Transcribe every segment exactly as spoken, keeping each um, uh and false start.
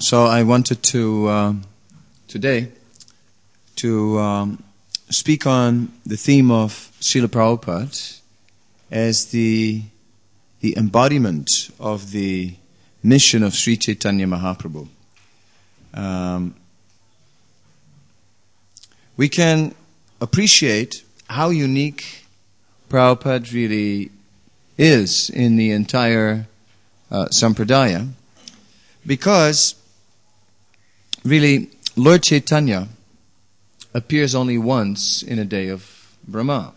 So I wanted to, uh, today, to um, speak on the theme of Srila Prabhupada as the the embodiment of the mission of Sri Chaitanya Mahaprabhu. Um, we can appreciate how unique Prabhupada really is in the entire uh, Sampradaya, because really Lord Chaitanya appears only once in a day of Brahma.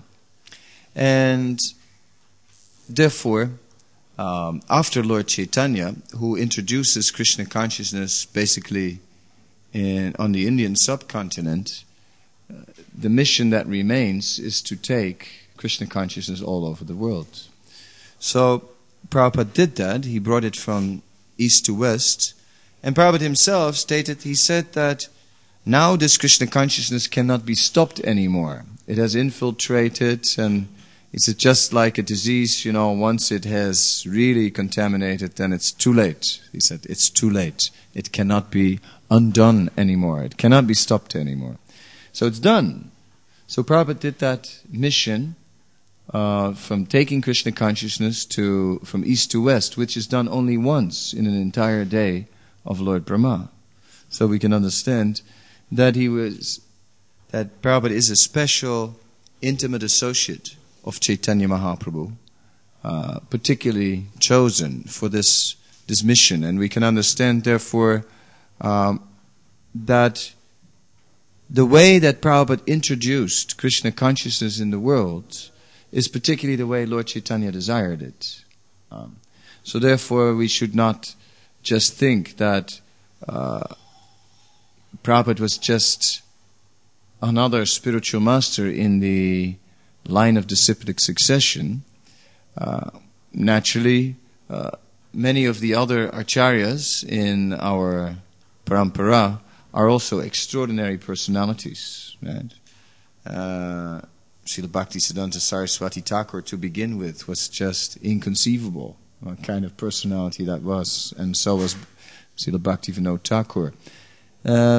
And therefore, um, after Lord Chaitanya, who introduces Krishna consciousness basically in, on the Indian subcontinent, uh, the mission that remains is to take Krishna consciousness all over the world. So Prabhupada did that. He brought it from east to west. And Prabhupada himself stated, he said that now this Krishna consciousness cannot be stopped anymore. It has infiltrated, and it's just like a disease, you know, once it has really contaminated, then it's too late. He said, it's too late. It cannot be undone anymore. It cannot be stopped anymore. So it's done. So Prabhupada did that mission uh, from taking Krishna consciousness to from east to west, which is done only once in an entire day of Lord Brahma. So we can understand that he was, that Prabhupada is a special, intimate associate of Chaitanya Mahaprabhu, uh, particularly chosen for this this mission. And we can understand, therefore, um, that the way that Prabhupada introduced Krishna consciousness in the world is particularly the way Lord Chaitanya desired it. Um, so therefore, we should not just think that uh, Prabhupada was just another spiritual master in the line of disciplic succession. Uh, naturally, uh, many of the other acharyas in our parampara are also extraordinary personalities. Right? Uh, Srila Bhaktisiddhanta Saraswati Thakur, to begin with, was just inconceivable what kind of personality that was, and so was Srila Bhaktivinoda Thakur. Uh,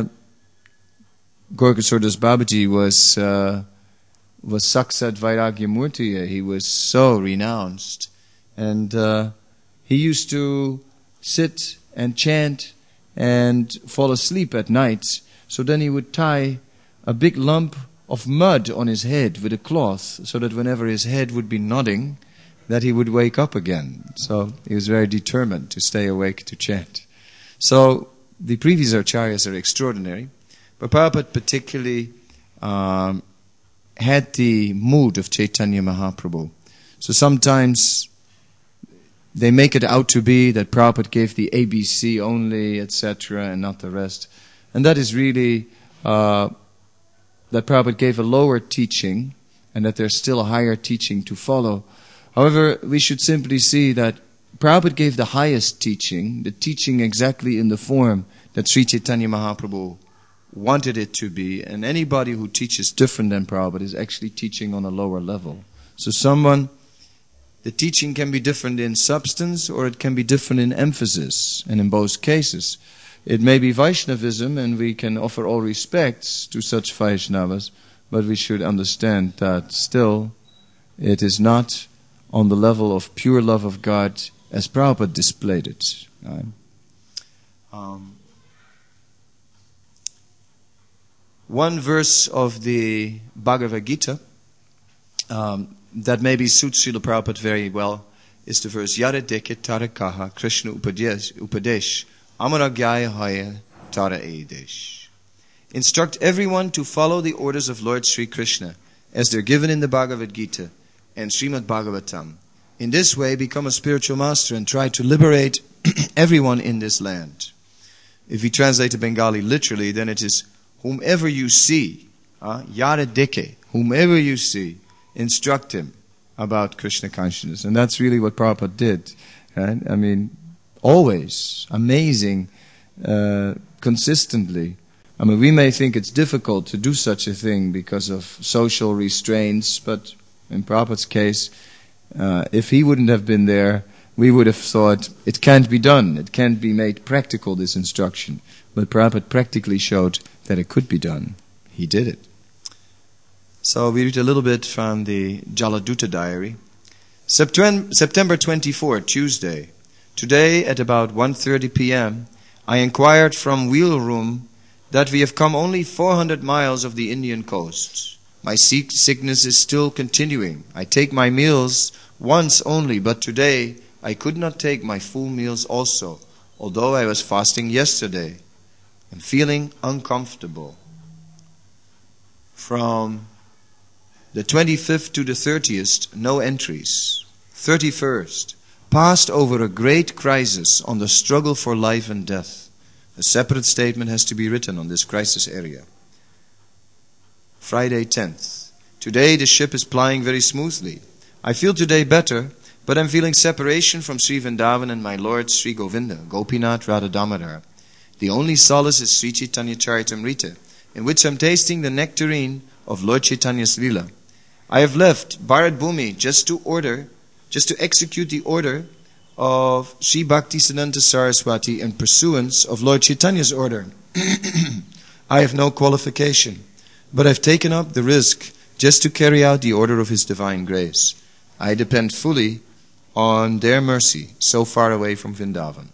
Gorkasur Das Babaji was uh, was Saksat Vairagya Murtiya. He was so renounced, and uh, he used to sit and chant and fall asleep at night. So then he would tie a big lump of mud on his head with a cloth, so that whenever his head would be nodding, that he would wake up again. So he was very determined to stay awake to chant. So the previous acharyas are extraordinary, but Prabhupada particularly um, had the mood of Chaitanya Mahaprabhu. So sometimes they make it out to be that Prabhupada gave the A B C only, et cetera, and not the rest. And that is really uh, that Prabhupada gave a lower teaching, and that there's still a higher teaching to follow. However, we should simply see that Prabhupada gave the highest teaching, the teaching exactly in the form that Sri Chaitanya Mahaprabhu wanted it to be, and anybody who teaches different than Prabhupada is actually teaching on a lower level. So someone, the teaching can be different in substance, or it can be different in emphasis, and in both cases it may be Vaishnavism, and we can offer all respects to such Vaishnavas, but we should understand that still it is not on the level of pure love of God as Prabhupada displayed it. Right? Um, one verse of the Bhagavad Gita um, that maybe suits Srila Prabhupada very well is the verse Yara Deke Tara Kaha Krishna Upadesh Upadesh Amaragyaya Haya Tara Edesh. Instruct everyone to follow the orders of Lord Sri Krishna as they're given in the Bhagavad Gita and Srimad Bhagavatam. In this way, become a spiritual master and try to liberate everyone in this land. If we translate to Bengali literally, then it is whomever you see, uh, Yara Deke, whomever you see, instruct him about Krishna consciousness. And that's really what Prabhupada did. Right? I mean, always, amazing, uh, consistently. I mean, we may think it's difficult to do such a thing because of social restraints, but in Prabhupada's case, uh, if he wouldn't have been there, we would have thought it can't be done, it can't be made practical, this instruction. But Prabhupada practically showed that it could be done. He did it. So we read a little bit from the Jaladuta diary. September twenty-fourth, Tuesday. Today at about one thirty p.m., I inquired from wheel room that we have come only four hundred miles of the Indian coast. My sickness is still continuing. I take my meals once only, but today I could not take my full meals also, although I was fasting yesterday. I'm feeling uncomfortable. From the twenty-fifth to the thirtieth, no entries. thirty-first, passed over a great crisis on the struggle for life and death. A separate statement has to be written on this crisis area. Friday tenth, today the ship is plying very smoothly. I feel today better, but I'm feeling separation from Sri Vrindavan and my Lord Sri Govinda, Gopinath Radha Damodar. The only solace is Sri Chaitanya Charitamrita, in which I'm tasting the nectarine of Lord Chaitanya's Leela. I have left Bharat Bhumi just to order, just to execute the order of Sri Bhaktisiddhanta Saraswati in pursuance of Lord Chaitanya's order. I have no qualification, but I've taken up the risk just to carry out the order of His divine grace. I depend fully on their mercy, so far away from Vrindavan.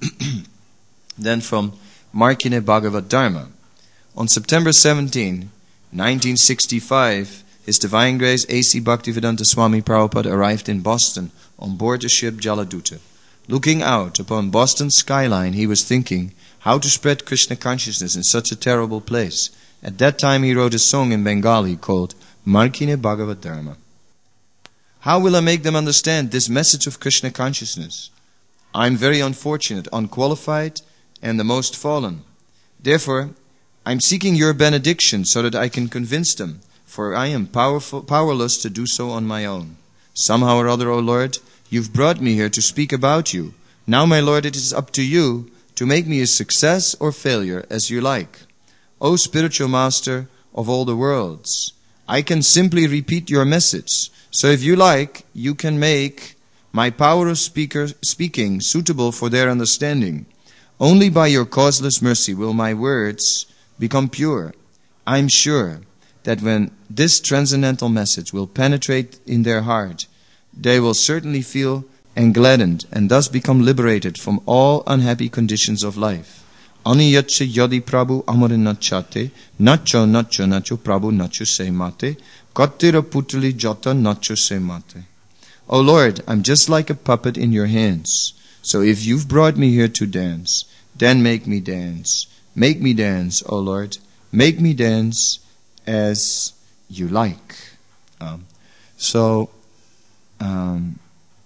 Then from Markine Bhagavad Dharma. On September seventeenth, nineteen sixty-five, His Divine Grace A C Bhaktivedanta Swami Prabhupada arrived in Boston on board the ship Jaladuta. Looking out upon Boston's skyline, he was thinking how to spread Krishna consciousness in such a terrible place. At that time he wrote a song in Bengali called Markine Bhagavad Dharma. How will I make them understand this message of Krishna consciousness? I am very unfortunate, unqualified, and the most fallen. Therefore, I am seeking your benediction so that I can convince them, for I am powerful, powerless to do so on my own. Somehow or other, O Lord, you've brought me here to speak about you. Now, my Lord, it is up to you to make me a success or failure as you like. O spiritual master of all the worlds, I can simply repeat your message. So if you like, you can make my power of speaker, speaking suitable for their understanding. Only by your causeless mercy will my words become pure. I am sure that when this transcendental message will penetrate in their heart, they will certainly feel engladdened and thus become liberated from all unhappy conditions of life. Aniyatcha yadi Prabhu amarin nachate, nacho nacho nacho Prabhu nacho se mate, kattira putali jata nacho se mate. O Lord, I'm just like a puppet in your hands. So if you've brought me here to dance, then make me dance. Make me dance, O Lord. Make me dance as you like. Um, so, um,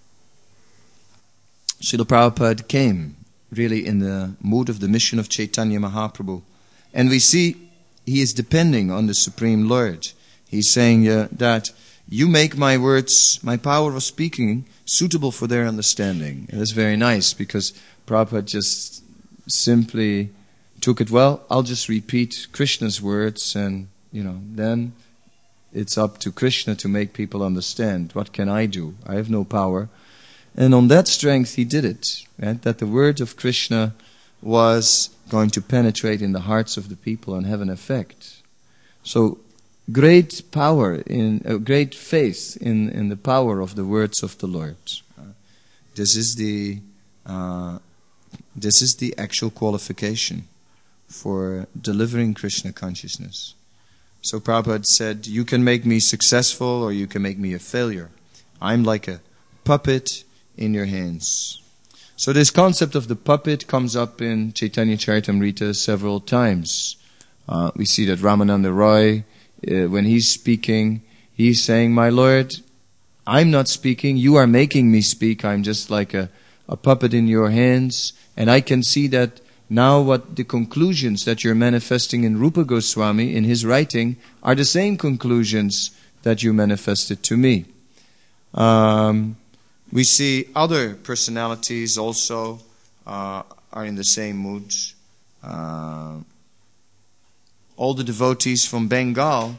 Srila Prabhupada came really in the mood of the mission of Chaitanya Mahaprabhu. And we see he is depending on the Supreme Lord. He's saying uh, that you make my words, my power of speaking, suitable for their understanding. And that's very nice because Prabhupada just simply took it, well, I'll just repeat Krishna's words and, you know, then it's up to Krishna to make people understand. What can I do? I have no power. And on that strength he did it, right? That the word of Krishna was going to penetrate in the hearts of the people and have an effect. So great power, in uh, great faith in, in the power of the words of the Lord. Uh, this is the uh, this is the actual qualification for delivering Krishna consciousness. So Prabhupada said, you can make me successful or you can make me a failure. I'm like a puppet in your hands. So this concept of the puppet comes up in Chaitanya Charitamrita several times. Uh, we see that Ramananda Roy, uh, when he's speaking, he's saying, my Lord, I'm not speaking, you are making me speak. I'm just like a, a puppet in your hands. And I can see that now what the conclusions that you're manifesting in Rupa Goswami, in his writing, are the same conclusions that you manifested to me. Um, we see other personalities also uh, are in the same mood. Uh, all the devotees from Bengal,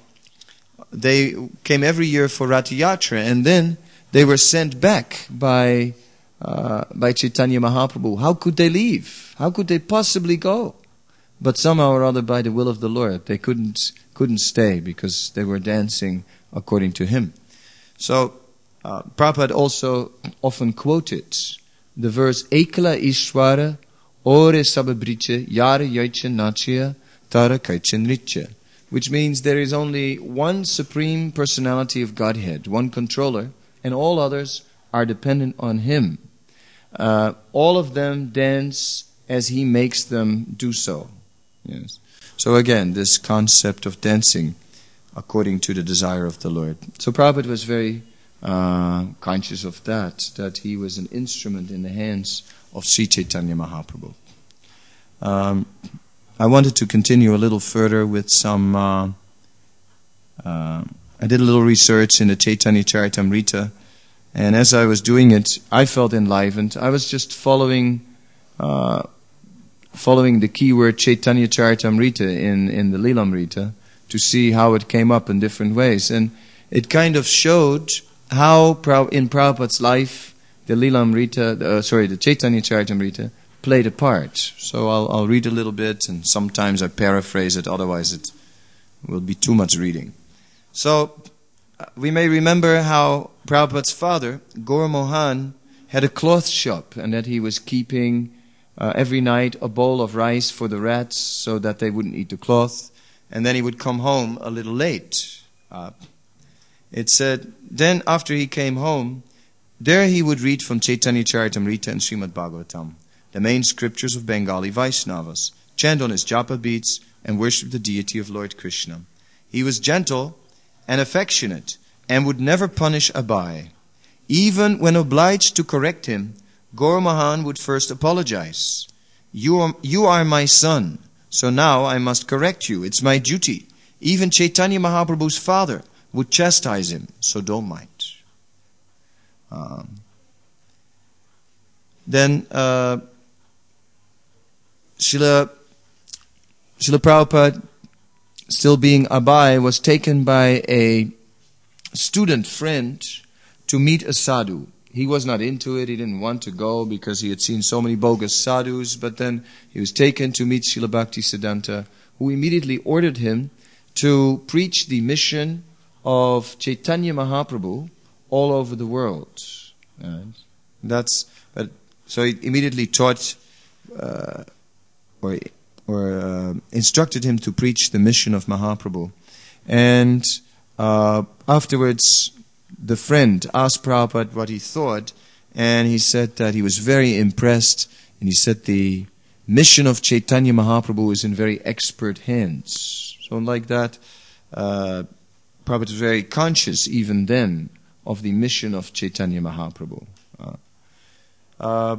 they came every year for Rath Yatra, and then they were sent back by uh, by Chaitanya Mahaprabhu. How could they leave? How could they possibly go? But somehow or other, by the will of the Lord, they couldn't couldn't stay because they were dancing according to him. So, uh, Prabhupada also often quoted the verse, Ekala Ishwara Ore Sababriche Yara Yaicha Nachya Tara Kaichan Richa, which means there is only one supreme personality of Godhead, one controller, and all others are dependent on him. Uh, all of them dance as he makes them do so. Yes. So again, this concept of dancing according to the desire of the Lord. So Prabhupada was very uh, conscious of that, that he was an instrument in the hands of Sri Chaitanya Mahaprabhu. Um, I wanted to continue a little further with some... Uh, uh, I did a little research in the Chaitanya Charitamrita, and as I was doing it, I felt enlivened. I was just following... Uh, following the keyword Chaitanya Charitamrita in, in the Lilamrita to see how it came up in different ways. And it kind of showed how in Prabhupada's life the Lilamrita, uh, sorry, the Chaitanya Charitamrita played a part. So I'll, I'll read a little bit, and sometimes I paraphrase it, otherwise it will be too much reading. So we may remember how Prabhupada's father, Gaur Mohan, had a cloth shop, and that he was keeping Uh, every night a bowl of rice for the rats so that they wouldn't eat the cloth, and then he would come home a little late. Uh, it said, then after he came home, there he would read from Chaitanya Charitamrita and Srimad Bhagavatam, the main scriptures of Bengali Vaishnavas, chant on his japa beats, and worship the deity of Lord Krishna. He was gentle and affectionate and would never punish Abai. Even when obliged to correct him, Gaur Mohan would first apologize. You are, you are my son, so now I must correct you. It's my duty. Even Chaitanya Mahaprabhu's father would chastise him, so don't mind. Um, then uh, Srila, Srila Prabhupada, still being Abai, was taken by a student friend to meet a sadhu. He was not into it. He didn't want to go because he had seen so many bogus sadhus. But then he was taken to meet Srila Bhaktisiddhanta, who immediately ordered him to preach the mission of Chaitanya Mahaprabhu all over the world. Right? That's but so he immediately taught uh, or or uh, instructed him to preach the mission of Mahaprabhu, and uh, afterwards, the friend asked Prabhupada what he thought, and he said that he was very impressed, and he said the mission of Chaitanya Mahaprabhu is in very expert hands. So like that, uh, Prabhupada was very conscious even then of the mission of Chaitanya Mahaprabhu. Uh, uh,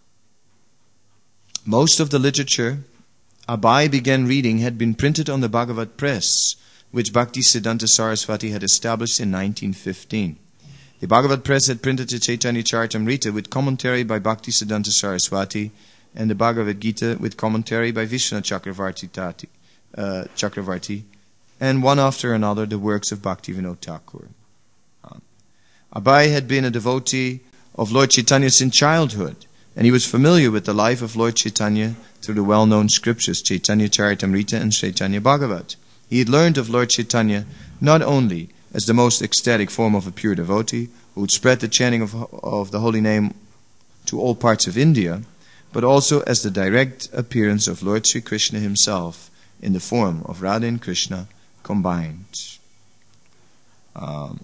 most of the literature Abai began reading had been printed on the Bhagavad Press, which Bhaktisiddhanta Saraswati had established in nineteen fifteen. The Bhagavad Press had printed the Chaitanya Charitamrita with commentary by Bhaktisiddhanta Saraswati and the Bhagavad Gita with commentary by Vishnu Chakravarti, Tati, uh, Chakravarti, and one after another the works of Bhaktivinoda Thakur. Um, Abai had been a devotee of Lord Chaitanya since childhood, and he was familiar with the life of Lord Chaitanya through the well-known scriptures Chaitanya Charitamrita and Chaitanya Bhagavat. He had learned of Lord Chaitanya not only as the most ecstatic form of a pure devotee who would spread the chanting of, of the holy name to all parts of India, but also as the direct appearance of Lord Sri Krishna himself in the form of Radha and Krishna combined. Um,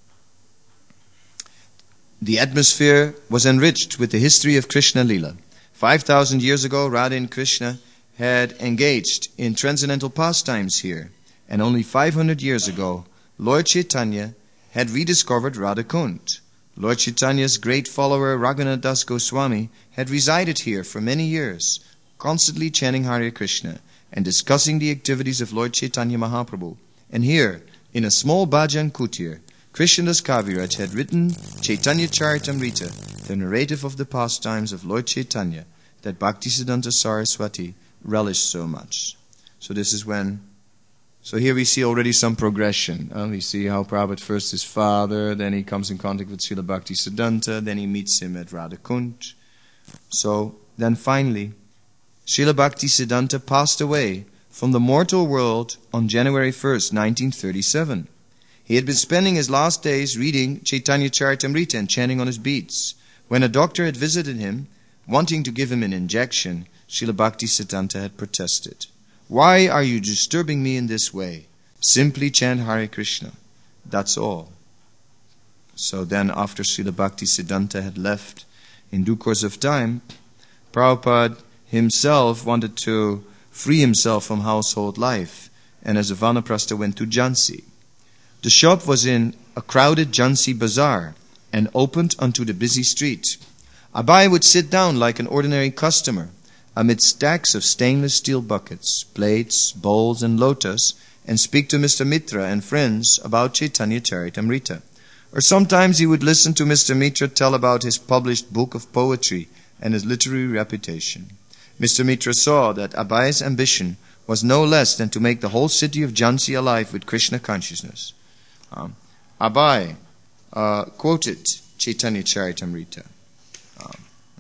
the atmosphere was enriched with the history of Krishna Lila. Five thousand years ago, Radha and Krishna had engaged in transcendental pastimes here, and only five hundred years ago, Lord Chaitanya had rediscovered Radha Kund. Lord Chaitanya's great follower Raghunath Das Goswami had resided here for many years, constantly chanting Hare Krishna and discussing the activities of Lord Chaitanya Mahaprabhu. And here, in a small bhajan kutir, Krishnadas Kaviraj had written Chaitanya Charitamrita, the narrative of the pastimes of Lord Chaitanya that Bhaktisiddhanta Saraswati relished so much. So this is when So here we see already some progression. Uh, we see how Prabhupada first his father, then he comes in contact with Srila Bhaktisiddhanta, then he meets him at Radhakund. So then finally, Srila Bhaktisiddhanta passed away from the mortal world on January first, nineteen thirty-seven. He had been spending his last days reading Chaitanya Charitamrita and chanting on his beats. When a doctor had visited him, wanting to give him an injection, Srila Bhaktisiddhanta had protested. Why are you disturbing me in this way? Simply chant Hare Krishna. That's all. So then after Srila Bhaktisiddhanta had left, in due course of time, Prabhupada himself wanted to free himself from household life, and as a vanaprastha went to Jhansi. The shop was in a crowded Jhansi bazaar and opened onto the busy street. Abai would sit down like an ordinary customer amid stacks of stainless steel buckets, plates, bowls and lotus and speak to Mister Mitra and friends about Chaitanya Charitamrita. Or sometimes he would listen to Mister Mitra tell about his published book of poetry and his literary reputation. Mister Mitra saw that Abai's ambition was no less than to make the whole city of Jhansi alive with Krishna consciousness. Um, Abai uh, quoted Chaitanya Charitamrita. Um,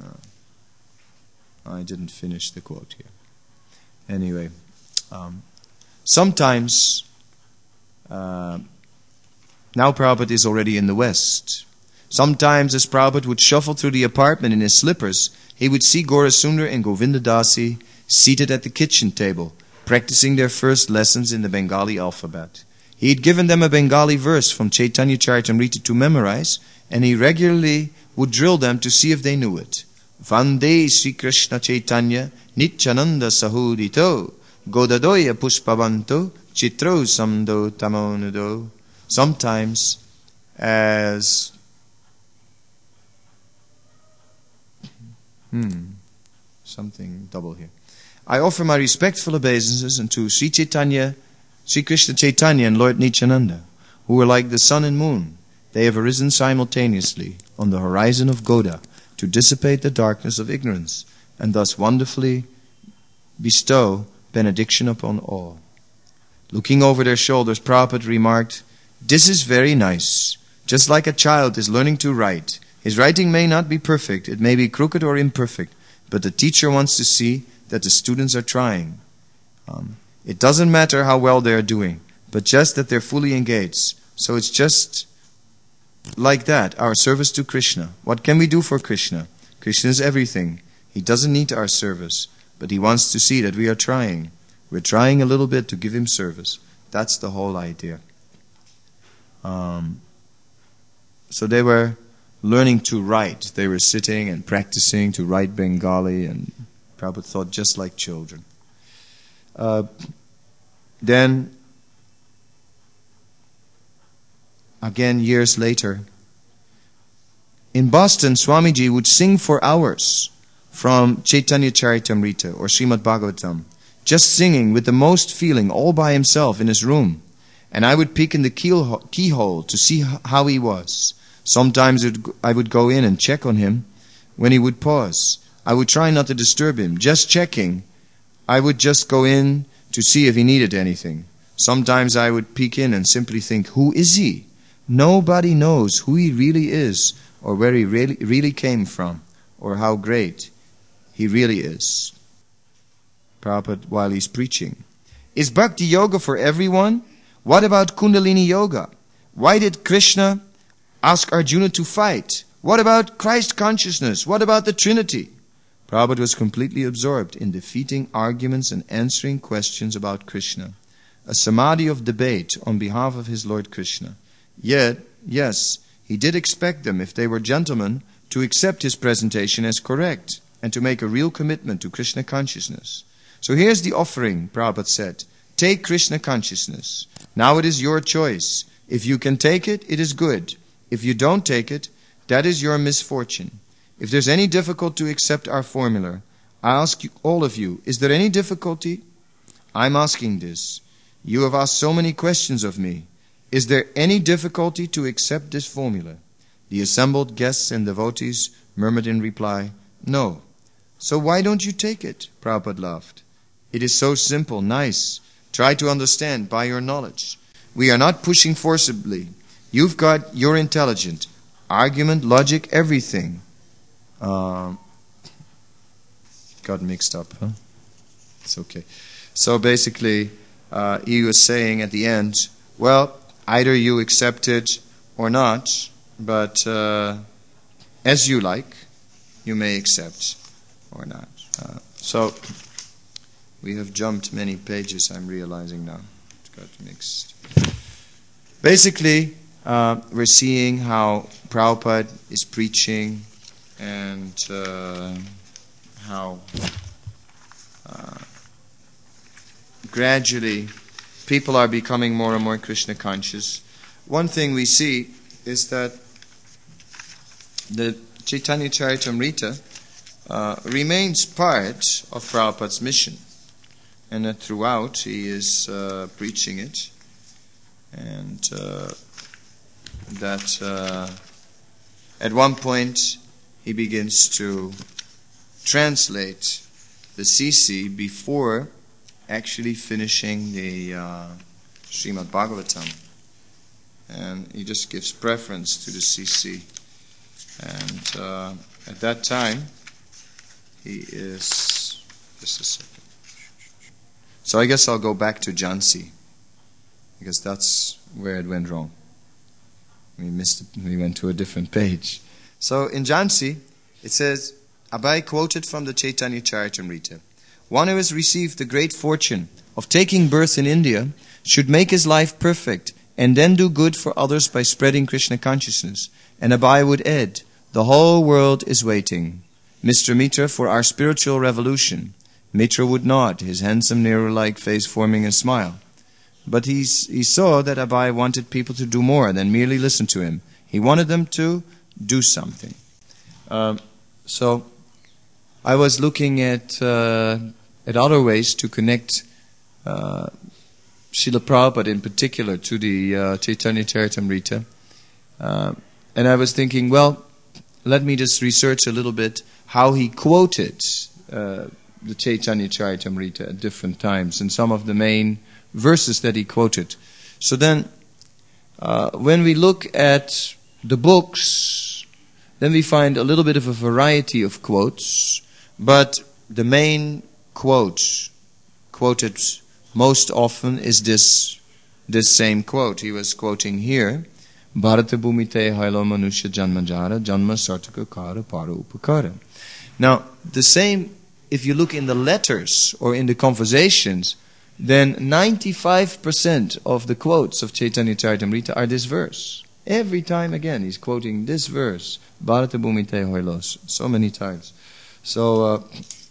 uh, I didn't finish the quote here. Anyway, um, sometimes, uh, now Prabhupada is already in the West. Sometimes as Prabhupada would shuffle through the apartment in his slippers, he would see Gaurasundar and Govindadasi seated at the kitchen table, practicing their first lessons in the Bengali alphabet. He had given them a Bengali verse from Chaitanya Charitamrita to memorize, and he regularly would drill them to see if they knew it. Vande Sri Krishna Chaitanya Nityananda Sahudito Godadoya Pushpavanto Chitro Samdo Tamonudo. Sometimes as Hmm, something double here. I offer my respectful obeisances unto Sri Chaitanya, Sri Krishna Chaitanya and Lord Nityananda, who are like the sun and moon. They have arisen simultaneously on the horizon of Goda to dissipate the darkness of ignorance and thus wonderfully bestow benediction upon all. Looking over their shoulders, Prabhupada remarked, "This is very nice. Just like a child is learning to write. His writing may not be perfect, it may be crooked or imperfect, but the teacher wants to see that the students are trying. Um, it doesn't matter how well they are doing, but just that they're fully engaged. So it's just like that, our service to Krishna. What can we do for Krishna? Krishna is everything. He doesn't need our service, but he wants to see that we are trying. We're trying a little bit to give him service. That's the whole idea." Um, so they were learning to write. They were sitting and practicing to write Bengali, and Prabhupada thought just like children. Uh, then, again years later, in Boston, Swamiji would sing for hours from Chaitanya Charitamrita or Srimad Bhagavatam, just singing with the most feeling all by himself in his room. And I would peek in the keyhole to see how he was. Sometimes I would go in and check on him when he would pause. I would try not to disturb him, just checking. I would just go in to see if he needed anything. Sometimes I would peek in and simply think, who is he? Nobody knows who he really is, or where he really, really came from, or how great he really is. Prabhupada, while he's preaching. Is Bhakti Yoga for everyone? What about Kundalini Yoga? Why did Krishna ask Arjuna to fight? What about Christ consciousness? What about the Trinity? Prabhupada was completely absorbed in defeating arguments and answering questions about Krishna. A samadhi of debate on behalf of his Lord Krishna. Yet, yes, he did expect them, if they were gentlemen, to accept his presentation as correct and to make a real commitment to Krishna consciousness. So here's the offering, Prabhupada said. Take Krishna consciousness. Now it is your choice. If you can take it, it is good. If you don't take it, that is your misfortune. If there's any difficulty to accept our formula, I ask you, all of you, is there any difficulty? I'm asking this. You have asked so many questions of me. Is there any difficulty to accept this formula? The assembled guests and devotees murmured in reply, no. So why don't you take it? Prabhupada laughed. It is so simple, nice. Try to understand by your knowledge. We are not pushing forcibly. You've got your intelligence, argument, logic, everything. Um, got mixed up, huh? It's okay. So basically, uh, he was saying at the end, well, either you accept it or not, but uh, as you like, you may accept or not. Uh, so, we have jumped many pages, I'm realizing now. It got mixed. Basically, uh, we're seeing how Prabhupada is preaching and uh, how uh, gradually people are becoming more and more Krishna conscious. One thing we see is that the Chaitanya Charitamrita uh, remains part of Prabhupada's mission, and that throughout he is uh, preaching it, and uh, that uh, at one point he begins to translate the C C before actually finishing the uh, Srimad Bhagavatam, and he just gives preference to the C C. And uh, at that time, he is... Just a second. So I guess I'll go back to Jhansi, because that's where it went wrong. We missed it. We went to a different page. So in Jhansi, it says, Abai quoted from the Chaitanya Charitamrita, one who has received the great fortune of taking birth in India should make his life perfect and then do good for others by spreading Krishna consciousness. And Abai would add, the whole world is waiting, Mister Mitra, for our spiritual revolution. Mitra would nod, his handsome Nehru-like face forming a smile. But he, he saw that Abai wanted people to do more than merely listen to him. He wanted them to do something. Uh, so, I was looking at uh, at other ways to connect uh, Srila Prabhupada in particular to the uh, Chaitanya Charitamrita. Uh, and I was thinking, well, let me just research a little bit how he quoted uh, the Chaitanya Charitamrita at different times and some of the main verses that he quoted. So then, uh, when we look at the books, then we find a little bit of a variety of quotes, but the main quote quoted most often is this this same quote. He was quoting here, Bharata Bhumite Hailo Manusha Janmajara Janma Sartaka Kara Para Upakara. Now, the same, if you look in the letters or in the conversations, then ninety-five percent of the quotes of Chaitanya Charitamrita are this verse. Every time again, he's quoting this verse, Bharata Bhumite Hoilos, so many times. So, uh,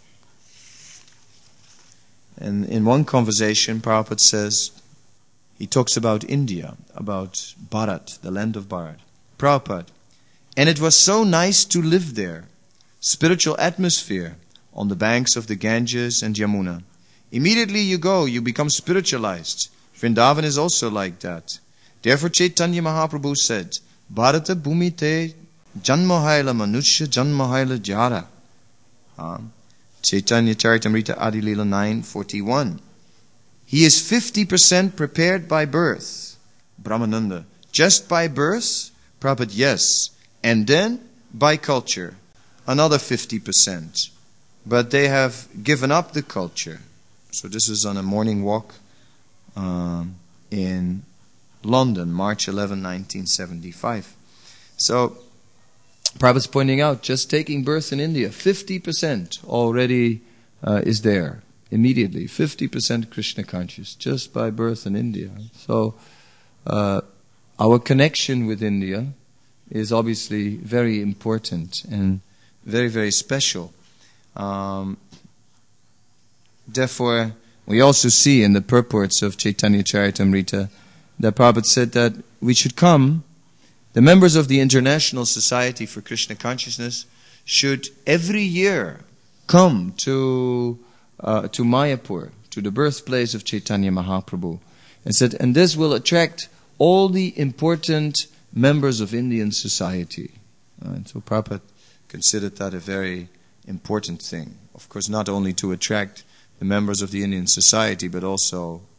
and in one conversation, Prabhupada says, he talks about India, about Bharat, the land of Bharat. Prabhupada, and it was so nice to live there, spiritual atmosphere on the banks of the Ganges and Yamuna. Immediately you go, you become spiritualized. Vrindavan is also like that. Therefore Chaitanya Mahaprabhu said, Bharata Bhumite Janmahaila Manusya Janmahaila Jara. Uh, Chaitanya Charitamrita Adilila nine forty-one. He is fifty percent prepared by birth. Brahmananda. Just by birth? Prabhupada, yes. And then by culture. Another fifty percent. But they have given up the culture. So this was on a morning walk um, in London, March eleventh, nineteen seventy-five. So, Prabhupada's pointing out, just taking birth in India, fifty percent already uh, is there. Immediately, fifty percent Krishna conscious, just by birth in India. So, uh, our connection with India is obviously very important and very, very special. Um, therefore, we also see in the purports of Chaitanya Charitamrita that Prabhupada said that we should come, the members of the International Society for Krishna Consciousness should every year come to uh, to Mayapur, to the birthplace of Chaitanya Mahaprabhu, and said, and this will attract all the important members of Indian society. Uh, and so Prabhupada considered that a very important thing. Of course, not only to attract the members of the Indian society, but also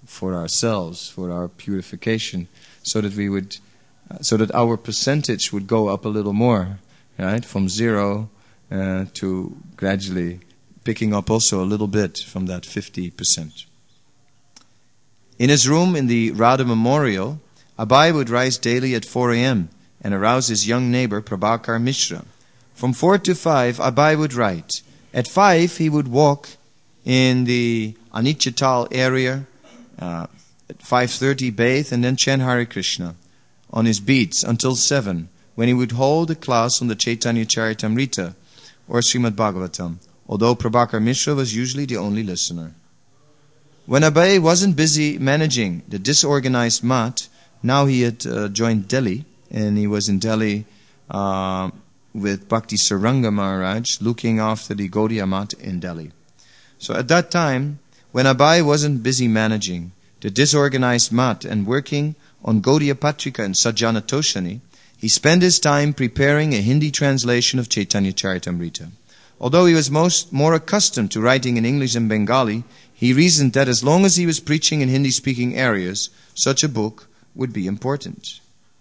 for ourselves, for our purification, so that we would, uh, so that our percentage would go up a little more, right, from zero uh, to gradually picking up also a little bit from that fifty percent. In his room in the Radha Memorial, Abai would rise daily at four a.m. and arouse his young neighbor Prabhakar Mishra. From four to five, Abai would write. At five, he would walk in the Anichatal area. Uh, at five thirty, bathe and then chant Hare Krishna on his beats until seven, when he would hold a class on the Chaitanya Charitamrita or Srimad Bhagavatam, although Prabhakar Mishra was usually the only listener. When Abai wasn't busy managing the disorganized mat, now he had uh, joined Delhi, and he was in Delhi uh, with Bhakti Saranga Maharaj, looking after the Gaudiya mat in Delhi. So at that time, when Abai wasn't busy managing the disorganized mat and working on Gaudiya Patrika and Sajjana Toshani, he spent his time preparing a Hindi translation of Chaitanya Charitamrita. Although he was most more accustomed to writing in English and Bengali, he reasoned that as long as he was preaching in Hindi-speaking areas, such a book would be important.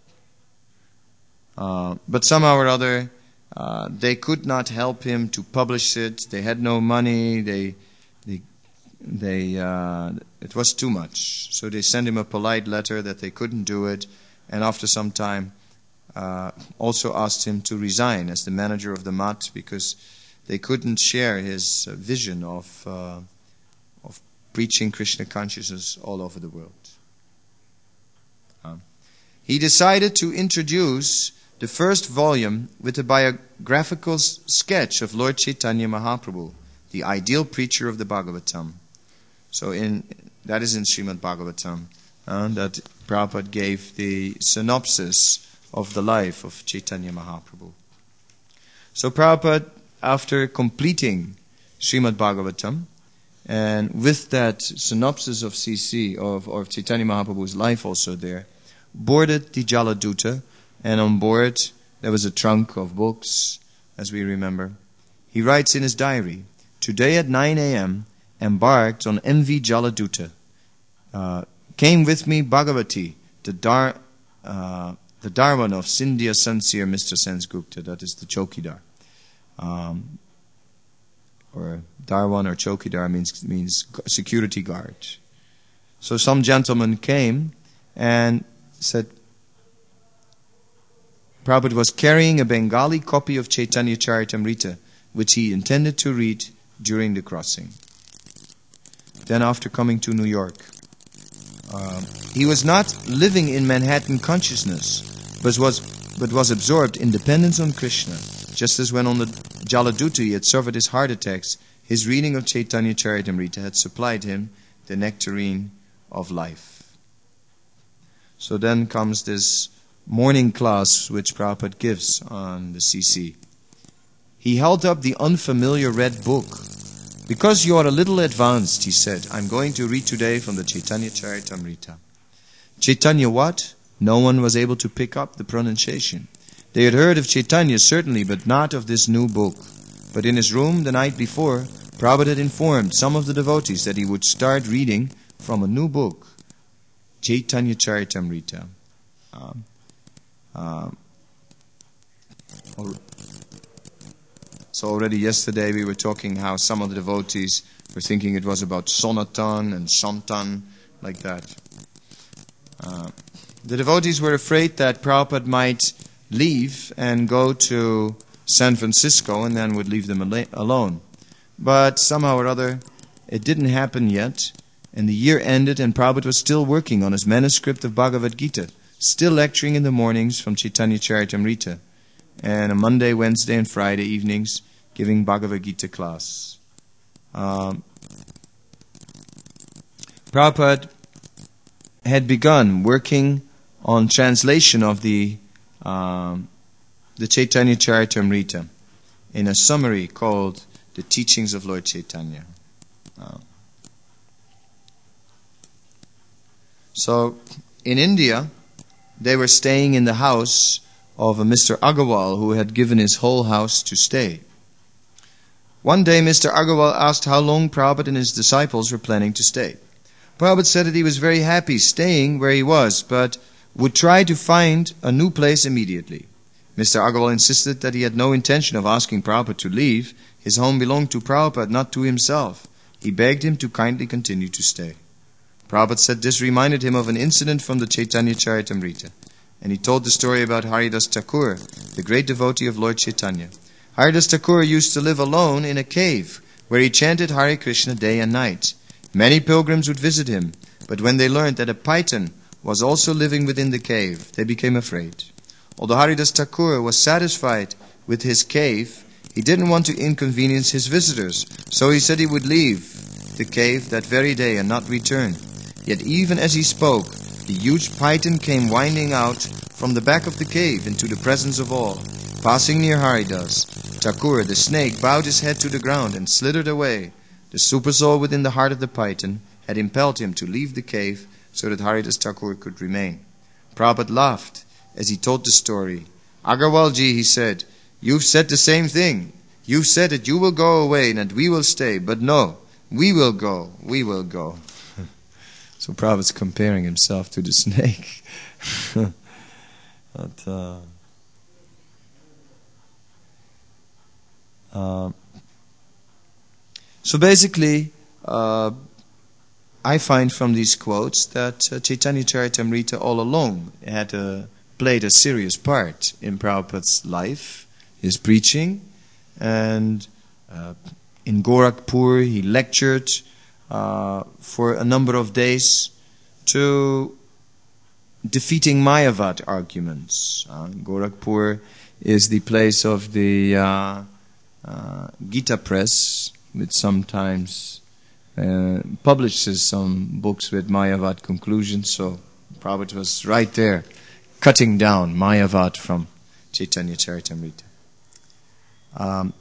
Uh, but somehow or other, uh, they could not help him to publish it. They had no money. They, they, they, uh, it was too much. So they sent him a polite letter that they couldn't do it, and after some time, uh, also asked him to resign as the manager of the mat because they couldn't share his uh, vision of uh, of preaching Krishna consciousness all over the world. Um, he decided to introduce the first volume with a biographical s- sketch of Lord Chaitanya Mahaprabhu, the ideal preacher of the Bhagavatam. So in that is in Srimad Bhagavatam, uh, that Prabhupada gave the synopsis of the life of Chaitanya Mahaprabhu. So Prabhupada, after completing Srimad Bhagavatam, and with that synopsis of C C, of, of Chaitanya Mahaprabhu's life also there, boarded the Jaladuta, and on board there was a trunk of books, as we remember. He writes in his diary, "Today at nine a.m., embarked on M V Jaladuta. Uh, came with me Bhagavati, the Dar, uh, the Darwan of Sindhya Sansir Mister Sensgupta, that is the Chokidar. Um, or Darwan or Chokidar means means security guard. So some gentleman came and said Prabhupada was carrying a Bengali copy of Chaitanya Charitamrita, which he intended to read during the crossing. Then after coming to New York, uh, he was not living in Manhattan consciousness, but was but was absorbed in dependence on Krishna. Just as when on the Jaladuta he had suffered his heart attacks, his reading of Chaitanya Charitamrita had supplied him the nectarine of life. So then comes this morning class which Prabhupada gives on the C C. He held up the unfamiliar red book. "Because you are a little advanced," he said, "I'm going to read today from the Chaitanya Charitamrita." Chaitanya what? No one was able to pick up the pronunciation. They had heard of Chaitanya certainly, but not of this new book. But in his room the night before, Prabhupada had informed some of the devotees that he would start reading from a new book, Chaitanya Charitamrita. Um, um, so already yesterday we were talking how some of the devotees were thinking it was about Sonatan and Santan, like that. Uh, the devotees were afraid that Prabhupada might leave and go to San Francisco and then would leave them al- alone. But somehow or other, it didn't happen yet, and the year ended and Prabhupada was still working on his manuscript of Bhagavad Gita, still lecturing in the mornings from Chaitanya Charitamrita, and on Monday, Wednesday, and Friday evenings giving Bhagavad Gita class. Um, Prabhupada had begun working on translation of the um, the Chaitanya Charitamrita in a summary called The Teachings of Lord Chaitanya. Uh, so in India, they were staying in the house of a Mister Agarwal who had given his whole house to stay. One day, Mister Agarwal asked how long Prabhupada and his disciples were planning to stay. Prabhupada said that he was very happy staying where he was, but would try to find a new place immediately. Mister Agarwal insisted that he had no intention of asking Prabhupada to leave. His home belonged to Prabhupada, not to himself. He begged him to kindly continue to stay. Prabhupada said this reminded him of an incident from the Chaitanya Charitamrita, and he told the story about Haridas Thakur, the great devotee of Lord Chaitanya. Haridas Thakur used to live alone in a cave, where he chanted Hare Krishna day and night. Many pilgrims would visit him, but when they learned that a python was also living within the cave, they became afraid. Although Haridas Thakur was satisfied with his cave, he didn't want to inconvenience his visitors, so he said he would leave the cave that very day and not return. Yet even as he spoke, the huge python came winding out from the back of the cave into the presence of all. Passing near Haridas Thakur, the snake bowed his head to the ground and slithered away. The super soul within the heart of the python had impelled him to leave the cave so that Haridas Thakur could remain. Prabhupada laughed as he told the story. Agarwalji, he said, you've said the same thing. You've said that you will go away and that we will stay. But no, we will go, we will go. So Prabhupada's comparing himself to the snake. but, uh, uh, so basically, uh, I find from these quotes that uh, Chaitanya Charitamrita all along had uh, played a serious part in Prabhupada's life, his preaching, and uh, in Gorakhpur he lectured uh, for a number of days to defeating Mayavad arguments. Uh, Gorakhpur is the place of the uh, uh, Gita Press, which sometimes uh, publishes some books with Mayavad conclusions. So Prabhupada was right there, cutting down Mayavad from Chaitanya Charitamrita. Um,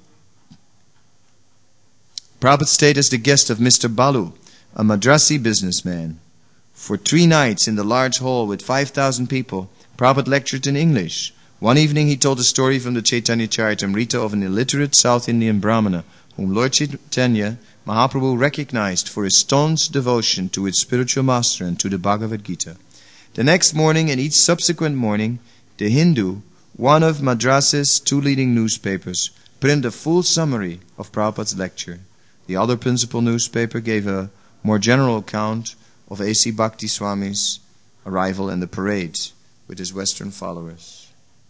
Prabhupada stayed as the guest of Mister Balu, a Madrasi businessman. For three nights in the large hall with five thousand people, Prabhupada lectured in English. One evening he told a story from the Chaitanya Charitamrita of an illiterate South Indian Brahmana whom Lord Chaitanya Mahaprabhu recognized for his staunch devotion to his spiritual master and to the Bhagavad Gita. The next morning and each subsequent morning, the Hindu, one of Madras's two leading newspapers, printed a full summary of Prabhupada's lecture. The other principal newspaper gave a more general account of A C Bhakti Swami's arrival and the parade with his Western followers.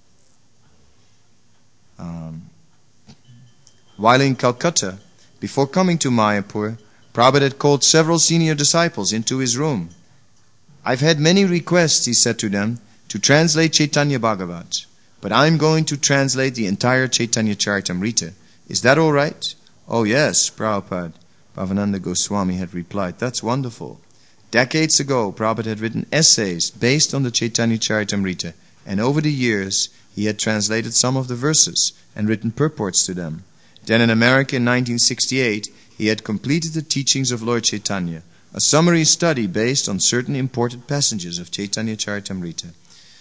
Um, while in Calcutta, before coming to Mayapur, Prabhupada had called several senior disciples into his room. I've had many requests, he said to them, to translate Chaitanya Bhagavat, but I'm going to translate the entire Chaitanya Charitamrita. Is that all right? Oh yes, Prabhupada, Bhavananda Goswami had replied. That's wonderful. Decades ago, Prabhupada had written essays based on the Chaitanya Charitamrita, and over the years, he had translated some of the verses and written purports to them. Then in America in nineteen sixty-eight, he had completed the teachings of Lord Chaitanya, a summary study based on certain important passages of Chaitanya Charitamrita.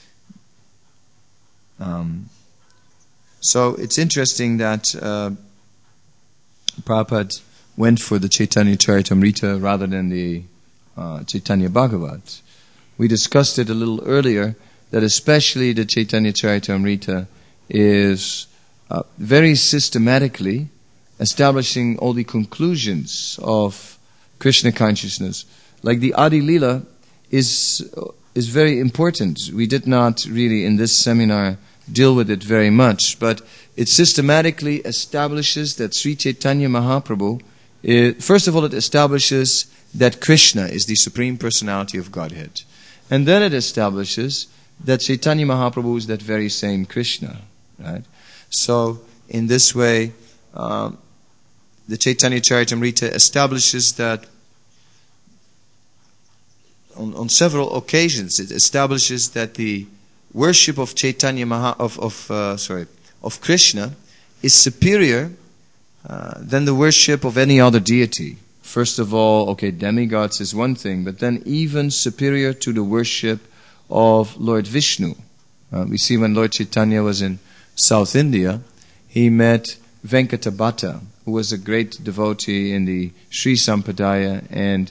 Um, so it's interesting that uh, Prabhupada went for the Chaitanya Charitamrita rather than the uh, Chaitanya Bhagavat. We discussed it a little earlier, that especially the Chaitanya Charitamrita is uh, very systematically establishing all the conclusions of Krishna consciousness. Like the Adi Lila is is very important. We did not really in this seminar deal with it very much, but it systematically establishes that Sri Chaitanya Mahaprabhu, is, first of all, it establishes that Krishna is the Supreme Personality of Godhead. And then it establishes that Chaitanya Mahaprabhu is that very same Krishna. Right? So, in this way, uh, the Chaitanya Charitamrita establishes that on, on several occasions, it establishes that the worship of Chaitanya Maha, of, of uh, sorry, of Krishna is superior uh, than the worship of any other deity. First of all, okay, demigods is one thing, but then even superior to the worship of Lord Vishnu. Uh, we see when Lord Chaitanya was in South India, he met Venkatabhatta, who was a great devotee in the Sri Sampradaya, and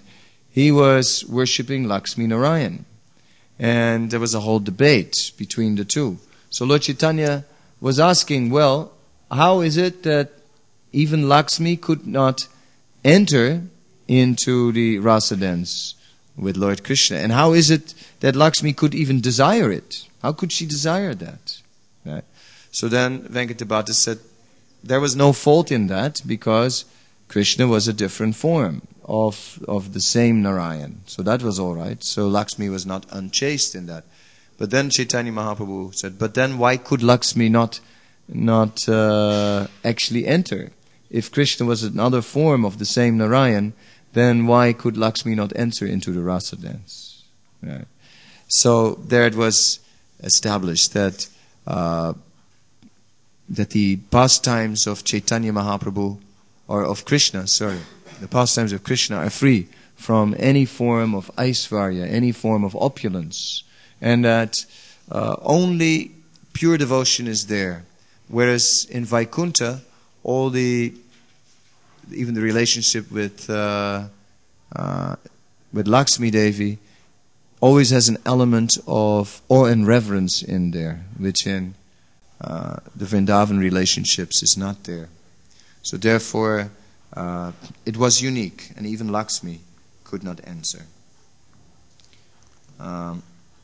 he was worshipping Lakshmi Narayan. And there was a whole debate between the two. So Lord Chaitanya was asking, well, how is it that even Lakshmi could not enter into the rasa dance with Lord Krishna? And how is it that Lakshmi could even desire it? How could she desire that? Right? So then Venkatabhata said, there was no fault in that because Krishna was a different form of of the same Narayan. So that was all right. So Lakshmi was not unchaste in that. But then Chaitanya Mahaprabhu said, but then why could Lakshmi not not uh, actually enter? If Krishna was another form of the same Narayan, then why could Lakshmi not enter into the rasa dance? Right. So there it was established that uh, that the pastimes of Chaitanya Mahaprabhu, or of Krishna, sorry, the pastimes of Krishna are free from any form of aishvarya, any form of opulence, and that uh, only pure devotion is there. Whereas in Vaikuntha, all the, even the relationship with uh, uh, with Lakshmi Devi always has an element of awe and reverence in there, which in uh, the Vrindavan relationships is not there. So therefore, uh, it was unique, and even Lakshmi could not enter. Um,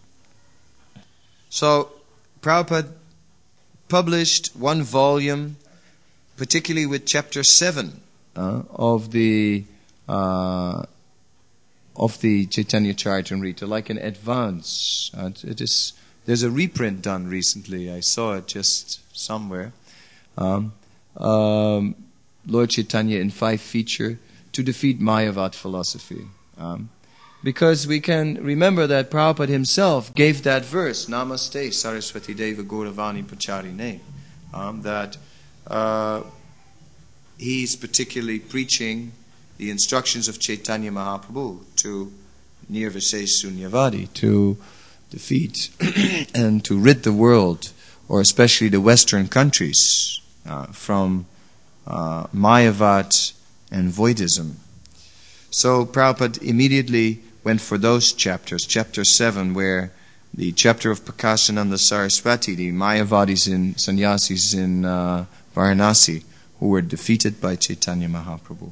so Prabhupada published one volume, particularly with chapter seven uh, of the uh, of the Chaitanya Charitamrita, like an advance. Uh, it is there's a reprint done recently. I saw it just somewhere. Um, um, Lord Chaitanya in five feature to defeat Mayavad philosophy. Um, because we can remember that Prabhupada himself gave that verse, Namaste Saraswati Deva Gauravani Pacharine, um, that uh, he's particularly preaching the instructions of Chaitanya Mahaprabhu to Nirvisesh Sunyavadi, to defeat and to rid the world, or especially the Western countries, uh, from uh, Mayavad and Voidism. So Prabhupada immediately went for those chapters, chapter seven, where the chapter of Prakashananda Saraswati, the Mayavadis and sannyasis in uh, Varanasi, who were defeated by Chaitanya Mahaprabhu.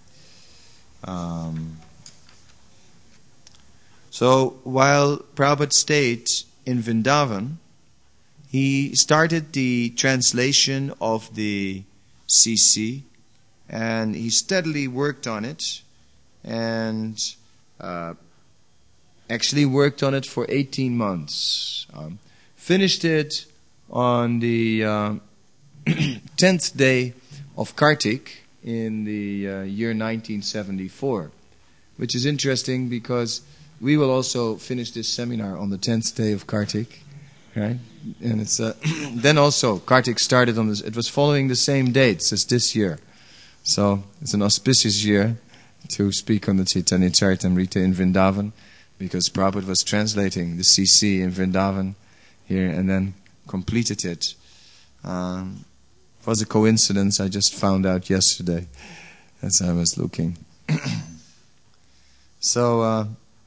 Um, so while Prabhupada stayed in Vrindavan, he started the translation of the C C, and he steadily worked on it, and uh, actually worked on it for eighteen months. Um, finished it on the uh, tenth day of Kartik in the uh, year nineteen seventy-four, which is interesting because we will also finish this seminar on the tenth day of Kartik, right? And it's uh, then also Kartik started on this. It was following the same dates as this year, so it's an auspicious year to speak on the Chaitanya Charitamrita in Vrindavan, because Prabhupada was translating the C C in Vrindavan here and then completed it. Um, it was a coincidence. I just found out yesterday as I was looking. so, uh,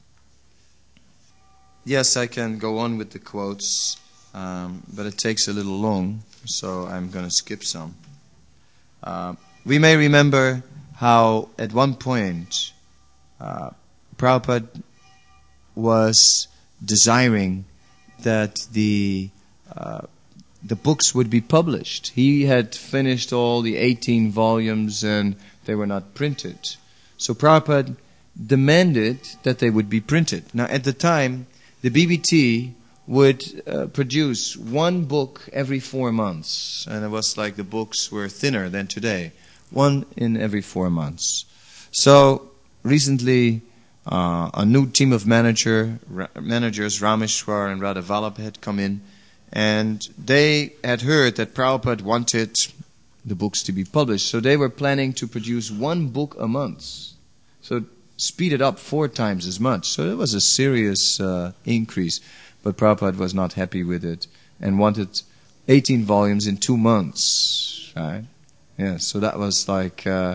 yes, I can go on with the quotes, um, but it takes a little long, so I'm going to skip some. Uh, we may remember how at one point uh, Prabhupada was desiring that the uh, the books would be published. He had finished all the eighteen volumes and they were not printed. So Prabhupada demanded that they would be printed. Now at the time, the B B T would uh, produce one book every four months. And it was like the books were thinner than today. One in every four months. So recently, uh, a new team of manager ra- managers, Rameshwar and Radha Vallabh, had come in, and they had heard that Prabhupada wanted the books to be published. So they were planning to produce one book a month. So speed it up four times as much. So it was a serious uh, increase. But Prabhupada was not happy with it and wanted eighteen volumes in two months. Right? Yeah, so that was like, uh,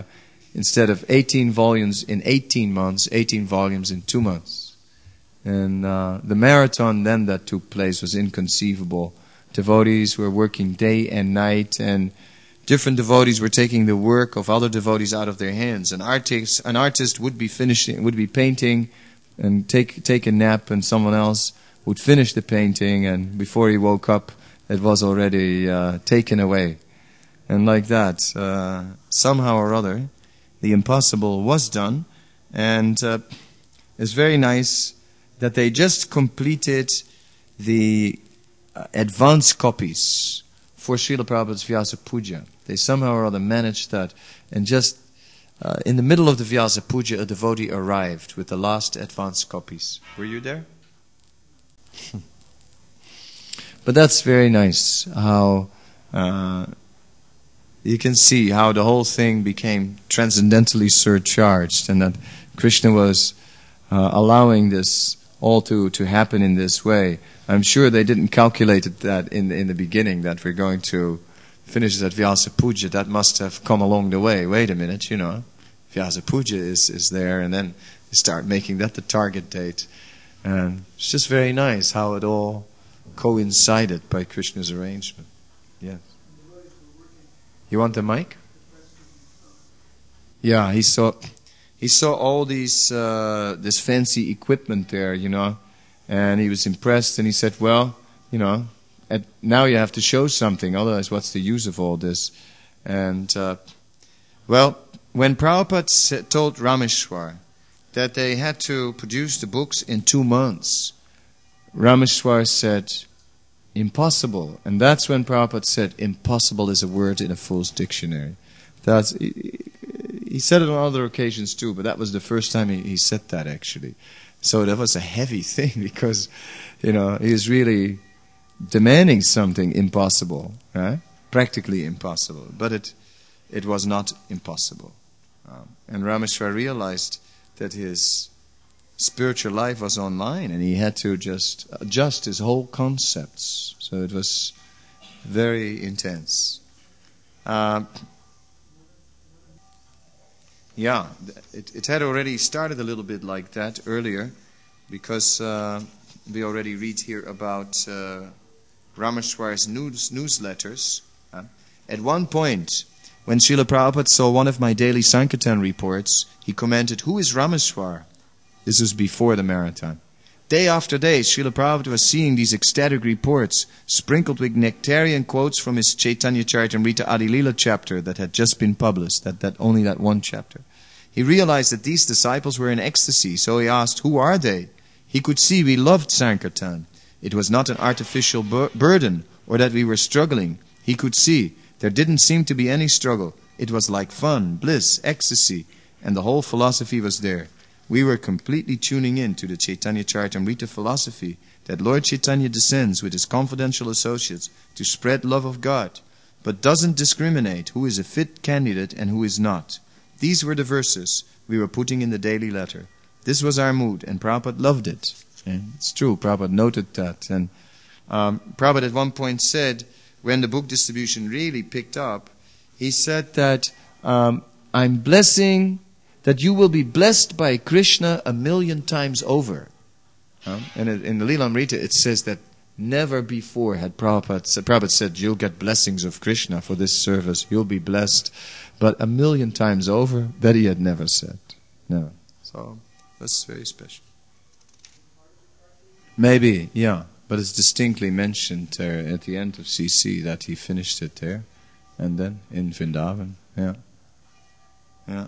instead of eighteen volumes in eighteen months, eighteen volumes in two months. And uh, the marathon then that took place was inconceivable. Devotees were working day and night, and different devotees were taking the work of other devotees out of their hands. An artist, an artist would be finishing, would be painting, and take take a nap, and someone else would finish the painting, and before he woke up, it was already uh, taken away. And like that, uh, somehow or other, the impossible was done, and uh, it's very nice that they just completed the uh, advanced copies for Srila Prabhupada's Vyasa Puja. They somehow or other managed that, and just uh, in the middle of the Vyasa Puja, a devotee arrived with the last advanced copies. Were you there? But that's very nice, how uh, you can see how the whole thing became transcendentally surcharged, and that Krishna was uh, allowing this all to, to happen in this way. I'm sure they didn't calculate that in, in the beginning, that we're going to finish that Vyasa Puja. That must have come along the way. Wait a minute, you know, Vyasa Puja is, is there, and then you start making that the target date. And it's just very nice how it all coincided by Krishna's arrangement. Yes. You want the mic? Yeah, he saw he saw all these uh, this fancy equipment there, you know, and he was impressed, and he said, "Well, you know, at, now you have to show something. Otherwise, what's the use of all this?" And uh, well, when Prabhupada told Rameshwar that they had to produce the books in two months, Rameshwar said, "Impossible." And that's when Prabhupada said, "Impossible is a word in a fool's dictionary." That's, he said it on other occasions too, but that was the first time he, he said that actually. So that was a heavy thing, because, you know, he was really demanding something impossible, right? Practically impossible. But it it was not impossible. Um, and Rameshwar realized that his spiritual life was online, and he had to just adjust his whole concepts. So it was very intense. Uh, yeah, it, it had already started a little bit like that earlier, because uh, we already read here about uh, Rameshwar's news, newsletters. Uh, at one point, when Srila Prabhupada saw one of my daily Sankirtan reports, he commented, "Who is Rameshwar?" This was before the marathon. Day after day, Srila Prabhupada was seeing these ecstatic reports, sprinkled with nectarian quotes from his Chaitanya Charitamrita Adilila chapter that had just been published, that, that only that one chapter. He realized that these disciples were in ecstasy, so he asked, "Who are they?" He could see we loved Sankirtan. It was not an artificial bur- burden, or that we were struggling. He could see there didn't seem to be any struggle. It was like fun, bliss, ecstasy, and the whole philosophy was there. We were completely tuning in to the Chaitanya Charitamrita philosophy that Lord Chaitanya descends with his confidential associates to spread love of God, but doesn't discriminate who is a fit candidate and who is not. These were the verses we were putting in the daily letter. This was our mood, and Prabhupada loved it. And it's true, Prabhupada noted that. And um, Prabhupada at one point said, when the book distribution really picked up, he said that um, I'm blessing that you will be blessed by Krishna a million times over. Um, and in the Lilamrita it says that never before had Prabhupada, Prabhupada said, you'll get blessings of Krishna for this service, you'll be blessed. But a million times over, that he had never said. No. So, that's very special. Maybe, yeah. But it's distinctly mentioned there at the end of C C that he finished it there. And then in Vrindavan. Yeah. Yeah.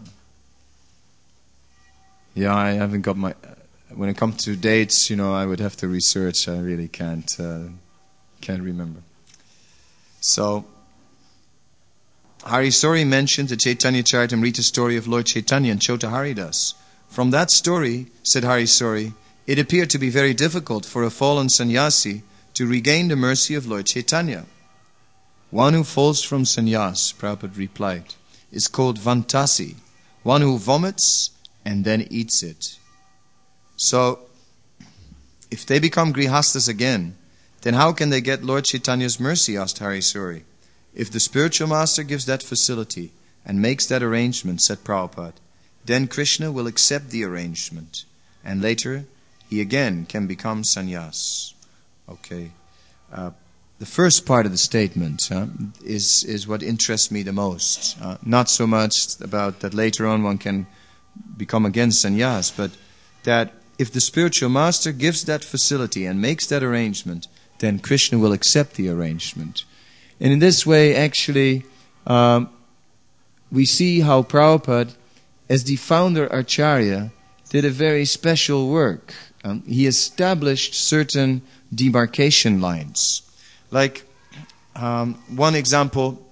Yeah, I haven't got my... When it comes to dates, you know, I would have to research. I really can't uh, can't remember. So, Hari Sori mentioned the Chaitanya Charitamrita story of Lord Chaitanya and Chota Haridas. From that story, said Hari Sori, it appeared to be very difficult for a fallen sannyasi to regain the mercy of Lord Chaitanya. One who falls from sannyas, Prabhupada replied, is called Vantasi, one who vomits and then eats it. So, if they become grihastas again, then how can they get Lord Chaitanya's mercy, asked Hari Sori. If the spiritual master gives that facility, and makes that arrangement, said Prabhupada, then Krishna will accept the arrangement, and later he again can become sannyas. Okay. Uh, the first part of the statement uh, is is what interests me the most. Uh, not so much about that later on one can become again sannyas, but that if the spiritual master gives that facility and makes that arrangement, then Krishna will accept the arrangement. And in this way, actually, um, we see how Prabhupada, as the founder Acharya, did a very special work. Um, he established certain demarcation lines. Like, um, one example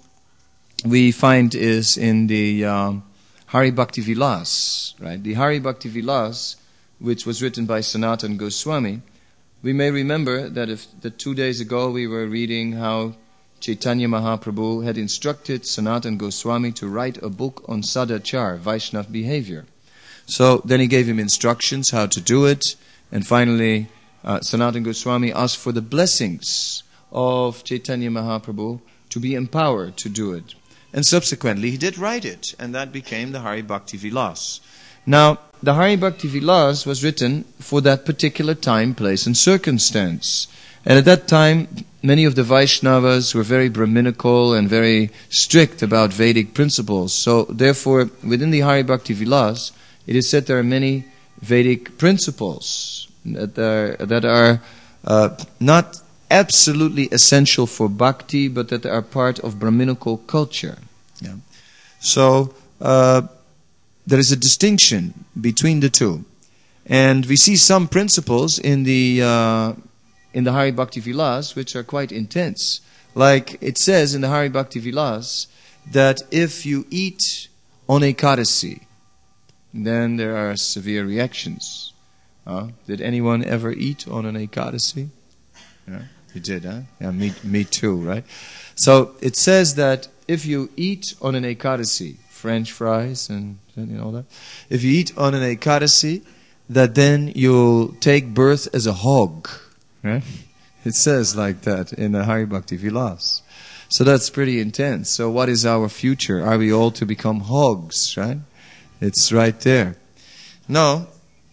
we find is in the um, Hari Bhakti Vilas, right? The Hari Bhakti Vilas, which was written by Sanatana Goswami. We may remember that if that two days ago we were reading how Chaitanya Mahaprabhu had instructed Sanatana Goswami to write a book on Sadachar, Vaishnava behavior. So then he gave him instructions how to do it, and finally uh, Sanatana Goswami asked for the blessings of Chaitanya Mahaprabhu to be empowered to do it. And subsequently he did write it, and that became the Hari Bhakti Vilas. Now, the Hari Bhakti Vilas was written for that particular time, place, and circumstance. And at that time, many of the Vaishnavas were very Brahminical and very strict about Vedic principles. So, therefore, within the Hari Bhakti Vilas, it is said there are many Vedic principles that are, that are uh, not absolutely essential for bhakti, but that are part of Brahminical culture. Yeah. So, uh, there is a distinction between the two. And we see some principles in the uh, in the Hari Bhakti Vilas which are quite intense. Like it says in the Hari Bhakti Vilas that if you eat on Ekadasi, then there are severe reactions. Uh, did anyone ever eat on an Ekadasi? Yeah, you did, huh? Yeah, me, me too, right? So it says that if you eat on an Ekadasi, French fries and you know all that, if you eat on an Ekadasi, that then you'll take birth as a hog. Right? It says like that in the Hari Bhakti Vilas. So that's pretty intense. So what is our future? Are we all to become hogs, right? It's right there. No.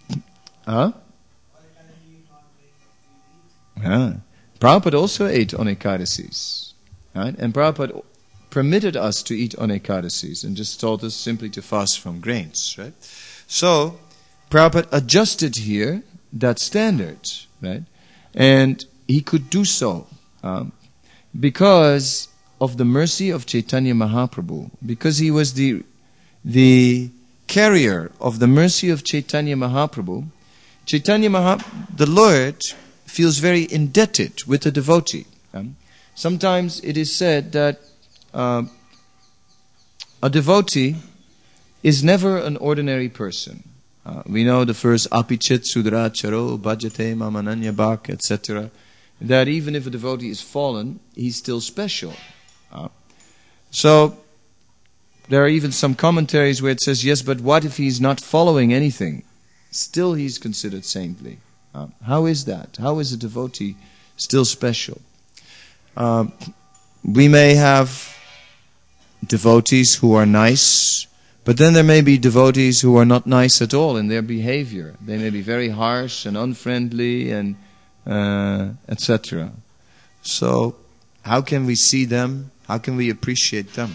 Huh? Yeah. Prabhupada also ate on Ekadasis. Right? And Prabhupada permitted us to eat on Ekadasis and just told us simply to fast from grains, right? So, Prabhupada adjusted here that standard, right? And he could do so um, because of the mercy of Chaitanya Mahaprabhu, because he was the the carrier of the mercy of Chaitanya Mahaprabhu. Chaitanya Mahaprabhu, the Lord, feels very indebted with the devotee. Um, sometimes it is said that uh, a devotee is never an ordinary person. Uh, we know the first Apichit Sudra Charo, Bhajate Mamananya Bhak, et cetera. That even if a devotee is fallen, he's still special. Uh, so, there are even some commentaries where it says, yes, but what if he's not following anything? Still he's considered saintly. Uh, how is that? How is a devotee still special? Uh, we may have devotees who are nice, but then there may be devotees who are not nice at all in their behavior. They may be very harsh and unfriendly and uh, et cetera. So, how can we see them? How can we appreciate them?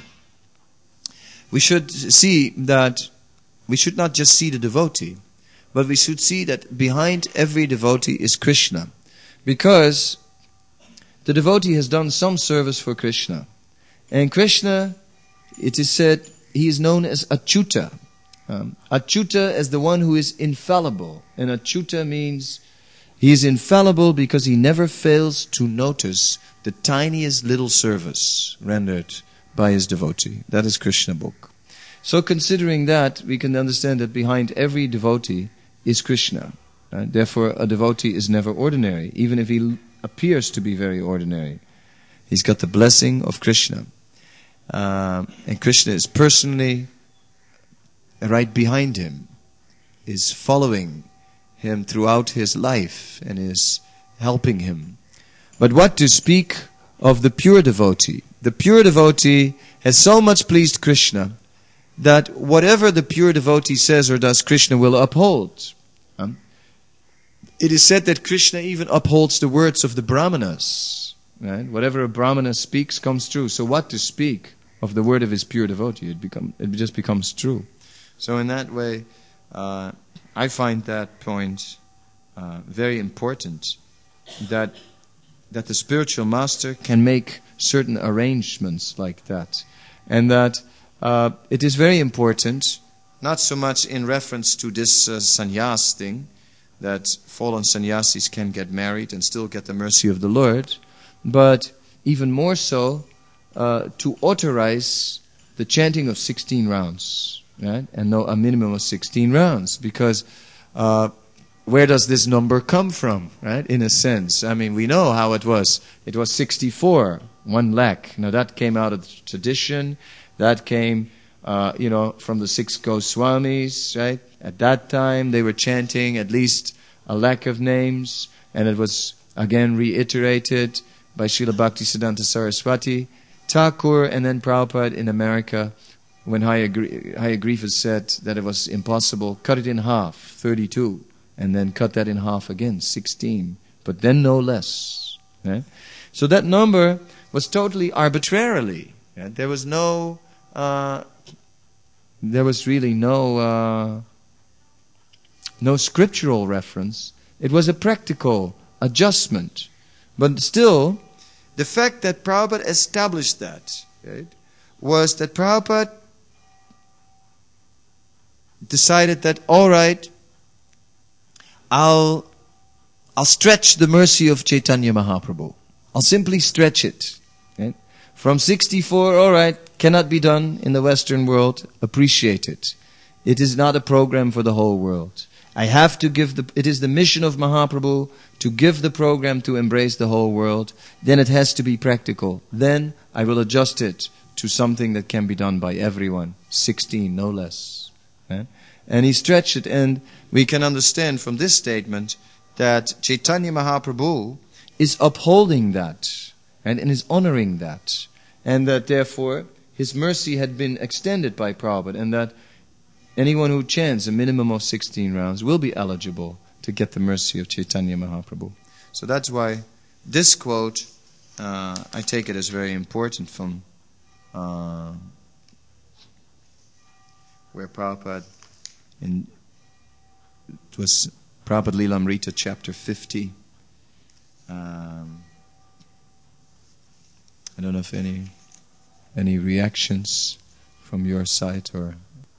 We should see that we should not just see the devotee, but we should see that behind every devotee is Krishna. Because the devotee has done some service for Krishna. And Krishna, it is said, he is known as Achyuta. Um, Achyuta as the one who is infallible. And Achyuta means he is infallible because he never fails to notice the tiniest little service rendered by his devotee. That is Krishna book. So considering that, we can understand that behind every devotee is Krishna. Right? Therefore, a devotee is never ordinary, even if he appears to be very ordinary. He's got the blessing of Krishna. Uh, and Krishna is personally right behind him, is following him throughout his life and is helping him. But what to speak of the pure devotee? The pure devotee has so much pleased Krishna that whatever the pure devotee says or does, Krishna will uphold. Um, it is said that Krishna even upholds the words of the Brahmanas. Right? Whatever a Brahmana speaks comes true. So what to speak of the word of his pure devotee? It become it just becomes true. So in that way, uh, I find that point uh, very important. That that the spiritual master can make certain arrangements like that, and that uh, it is very important. Not so much in reference to this uh, sannyas thing, that fallen sannyasis can get married and still get the mercy of the Lord, but even more so uh, to authorize the chanting of sixteen rounds, right? And no, a minimum of sixteen rounds, because uh, where does this number come from, right? In a sense, I mean, we know how it was. It was sixty-four, one lakh. Now that came out of the tradition. That came, uh, you know, from the six Goswamis, right? At that time, they were chanting at least a lakh of names, and it was again reiterated by Srila Bhaktisiddhanta Saraswati Thakur, and then Prabhupada in America, when Hayagriva said that it was impossible, cut it in half, thirty-two. And then cut that in half again, sixteen. But then no less. Right? So that number was totally arbitrarily. Right? There was no, uh, there was really no, uh, no scriptural reference. It was a practical adjustment. But still, the fact that Prabhupada established that, right, was that Prabhupada decided that, all right, I'll I'll stretch the mercy of Chaitanya Mahaprabhu. I'll simply stretch it. Right? From sixty-four, all right, cannot be done in the Western world. Appreciate it. It is not a program for the whole world. I have to give the. It is the mission of Mahaprabhu to give the program to embrace the whole world. Then it has to be practical. Then I will adjust it to something that can be done by everyone. Sixteen, no less. Right? And he stretched it, and we can understand from this statement that Chaitanya Mahaprabhu is upholding that, and, and is honoring that, and that therefore his mercy had been extended by Prabhupada, and that anyone who chants a minimum of sixteen rounds will be eligible to get the mercy of Chaitanya Mahaprabhu. So that's why this quote, uh, I take it as very important from uh, where Prabhupada, in, it was Prabhupada Lilamrita chapter fifty. Um, I don't know if any any reactions from your side or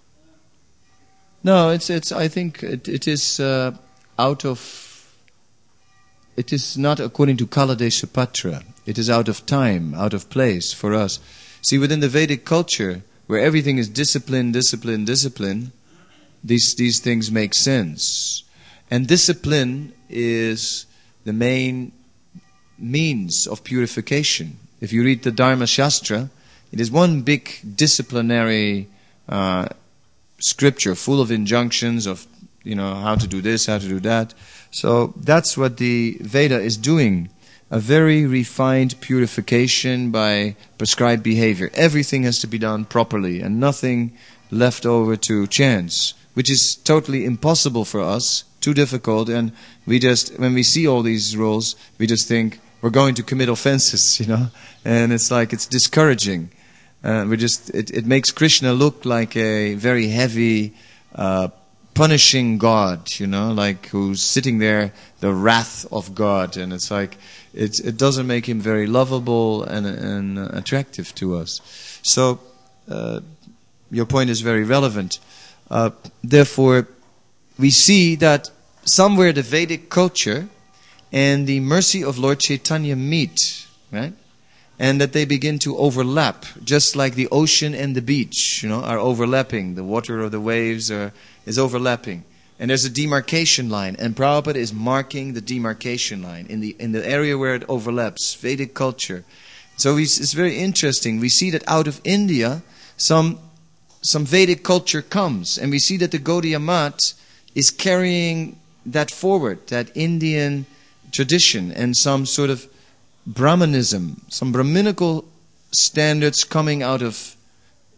no. It's it's. I think it it is uh, out of. It is not according to Kaladesha Patra. It is out of time, out of place for us. See, within the Vedic culture, where everything is discipline, discipline, discipline. These these things make sense. And discipline is the main means of purification. If you read the Dharma Shastra, it is one big disciplinary uh, scripture full of injunctions of, you know, how to do this, how to do that. So that's what the Veda is doing. A very refined purification by prescribed behavior. Everything has to be done properly and nothing left over to chance, which is totally impossible for us, too difficult, and we just, when we see all these rules, we just think we're going to commit offenses, you know, and it's like, it's discouraging. Uh, we just, it, it makes Krishna look like a very heavy, uh, punishing God, you know, like who's sitting there, the wrath of God, and it's like, it, it doesn't make him very lovable and, and attractive to us. So, uh, your point is very relevant. Uh, therefore, we see that somewhere the Vedic culture and the mercy of Lord Chaitanya meet, right? And that they begin to overlap, just like the ocean and the beach, you know, are overlapping. The water of the waves are, is overlapping. And there's a demarcation line, and Prabhupada is marking the demarcation line in the in the area where it overlaps, Vedic culture. So we, it's very interesting. We see that out of India, some some Vedic culture comes, and we see that the Gaudiya Math is carrying that forward, that Indian tradition, and some sort of Brahmanism, some Brahminical standards coming out of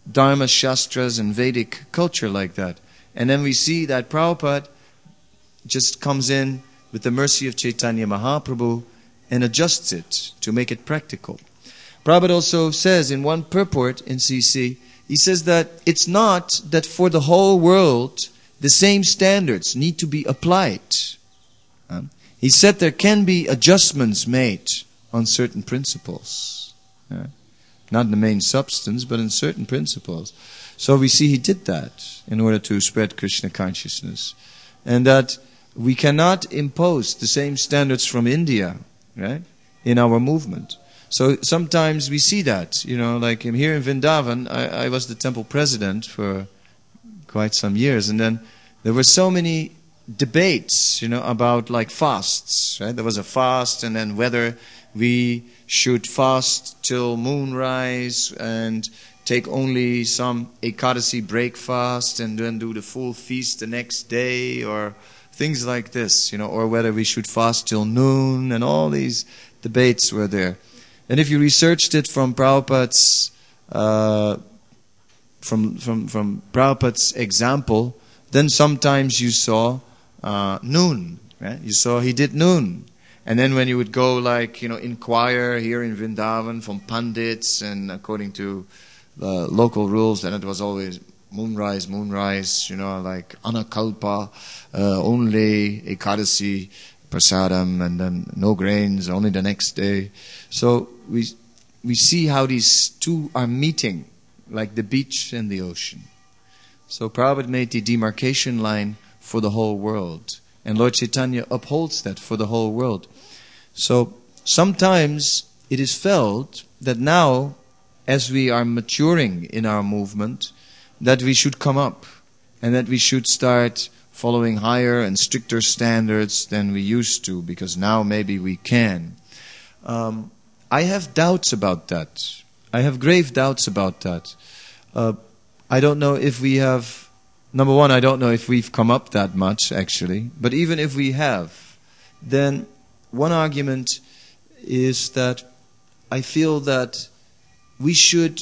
Dharma, Shastras, and Vedic culture like that. And then we see that Prabhupada just comes in with the mercy of Chaitanya Mahaprabhu and adjusts it to make it practical. Prabhupada also says in one purport in C C, he says that it's not that for the whole world the same standards need to be applied. Um, he said there can be adjustments made on certain principles. Uh, not in the main substance, but in certain principles. So we see he did that in order to spread Krishna consciousness. And that we cannot impose the same standards from India, right, in our movement. So sometimes we see that, you know, like here in Vrindavan, I, I was the temple president for quite some years, and then there were so many debates, you know, about like fasts, right? There was a fast, and then whether we should fast till moonrise and take only some Ekadasi breakfast and then do the full feast the next day, or things like this, you know, or whether we should fast till noon, and all these debates were there. And if you researched it from Prabhupada's uh, from from from Prabhupada's example, then sometimes you saw uh, noon, right? You saw he did noon. And then when you would go, like, you know, inquire here in Vrindavan from Pandits, and according to the local rules, then it was always moonrise, moonrise, you know, like Anakalpa, uh, only Ekadasi prasadam, and then no grains, only the next day. So we we see how these two are meeting, like the beach and the ocean. So Prabhupada made the demarcation line for the whole world. And Lord Chaitanya upholds that for the whole world. So sometimes it is felt that now, as we are maturing in our movement, that we should come up and that we should start following higher and stricter standards than we used to, because now maybe we can. Um, I have doubts about that. I have grave doubts about that. Uh, I don't know if we have... Number one, I don't know if we've come up that much, actually. But even if we have, then one argument is that I feel that we should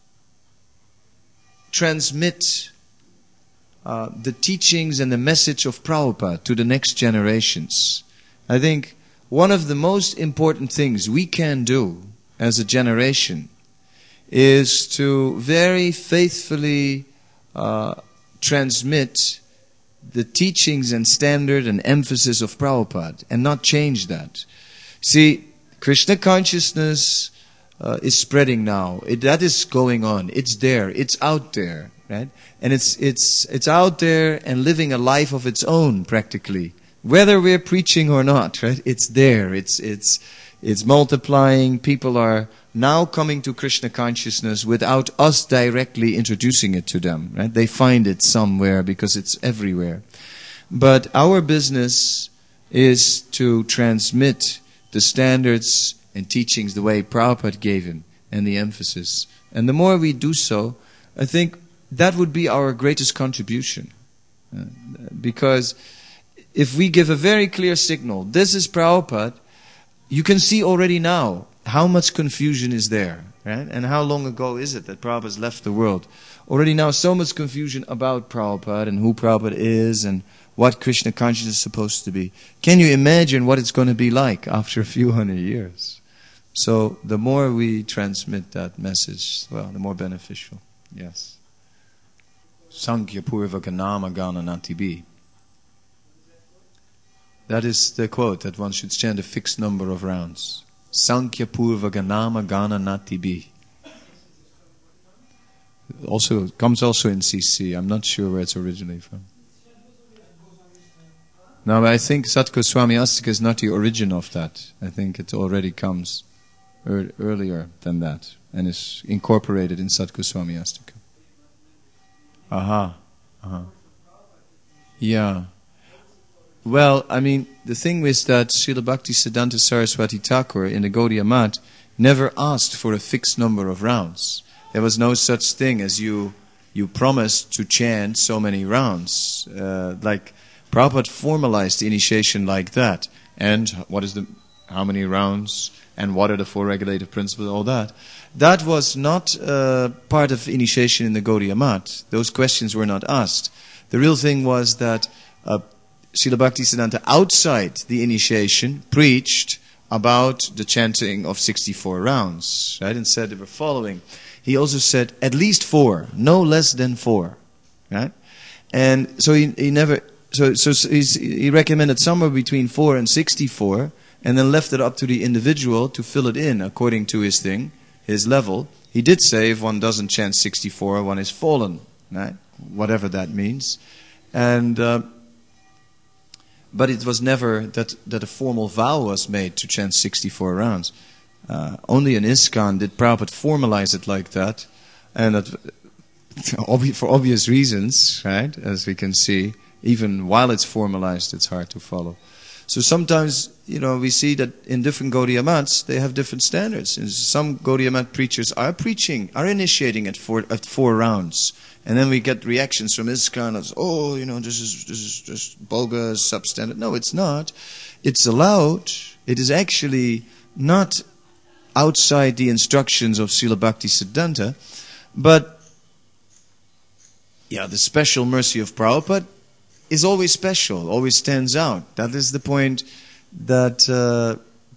transmit uh, the teachings and the message of Prabhupada to the next generations. I think one of the most important things we can do as a generation is to very faithfully uh, transmit the teachings and standard and emphasis of Prabhupada and not change that. See, Krishna consciousness uh, is spreading now. It, that is going on. It's there. It's out there, right? And it's it's it's out there and living a life of its own practically, whether we're preaching or not, right? It's there. It's it's it's multiplying. People are now coming to Krishna consciousness without us directly introducing it to them, right? They find it somewhere because it's everywhere. But our business is to transmit the standards and teachings the way Prabhupada gave him and the emphasis. And the more we do so, I think that would be our greatest contribution. Uh, because if we give a very clear signal, this is Prabhupada, you can see already now how much confusion is there, right? And how long ago is it that Prabhupada has left the world? Already now so much confusion about Prabhupada and who Prabhupada is and what Krishna consciousness is supposed to be. Can you imagine what it's going to be like after a few hundred years? So the more we transmit that message, well, the more beneficial. Yes. Sankhya Purvaka Nama Gana Natibi. That is the quote, that one should chant a fixed number of rounds. Sankhya Purvaka Nama Gana Natibi. Also, comes also in C C. I'm not sure where it's originally from. No, but I think Sat Goswami Astika is not the origin of that. I think it already comes er- earlier than that and is incorporated in Sat Goswami Astika. Aha. Aha. Yeah. Well, I mean, the thing is that Srila Bhakti Siddhanta Saraswati Thakur in the Gaudiya Math never asked for a fixed number of rounds. There was no such thing as you you promised to chant so many rounds. Uh, like Prabhupada formalized the initiation like that. And what is the how many rounds, and what are the four regulative principles, all that. That was not uh, part of initiation in the Gaudiya Math. Those questions were not asked. The real thing was that uh, Srila Bhaktisiddhanta, outside the initiation, preached about the chanting of sixty-four rounds, right, and said they were following. He also said at least four, no less than four, right? And so he, he never, so so he's, he recommended somewhere between four and sixty-four, and then left it up to the individual to fill it in according to his thing, his level. He did say if one doesn't chant sixty-four, one is fallen, right? Whatever that means. And uh, but it was never that, that a formal vow was made to chant sixty-four rounds. Uh, only in ISKCON did Prabhupada formalize it like that, and that, for obvious reasons, right? As we can see, even while it's formalized, it's hard to follow. So sometimes, you know, we see that in different Gaudiya Maths, they have different standards. And some Gaudiya Math preachers are preaching, are initiating at four, at four rounds. And then we get reactions from ISKCON as, oh, you know, this is this is just bogus, substandard. No, it's not. It's allowed. It is actually not outside the instructions of Srila Bhaktisiddhanta. But, yeah, the special mercy of Prabhupada is always special, always stands out. That is the point that uh,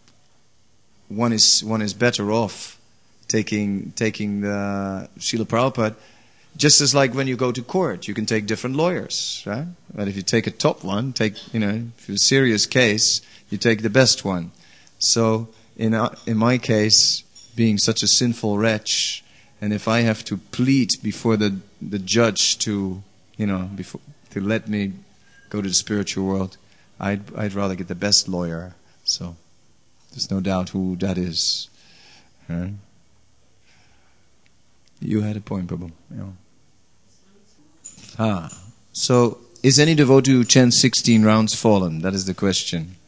one is one is better off taking taking the Srila Prabhupada. Just as like when you go to court, you can take different lawyers, right? But if you take a top one, take you know, if it's a serious case, you take the best one. So in uh, in my case, being such a sinful wretch, and if I have to plead before the the judge to you know before. to let me go to the spiritual world, I'd I'd rather get the best lawyer. So there's no doubt who that is. Right? You had a point, Prabhu. Yeah. Ah, so is any devotee who chants sixteen rounds fallen? That is the question.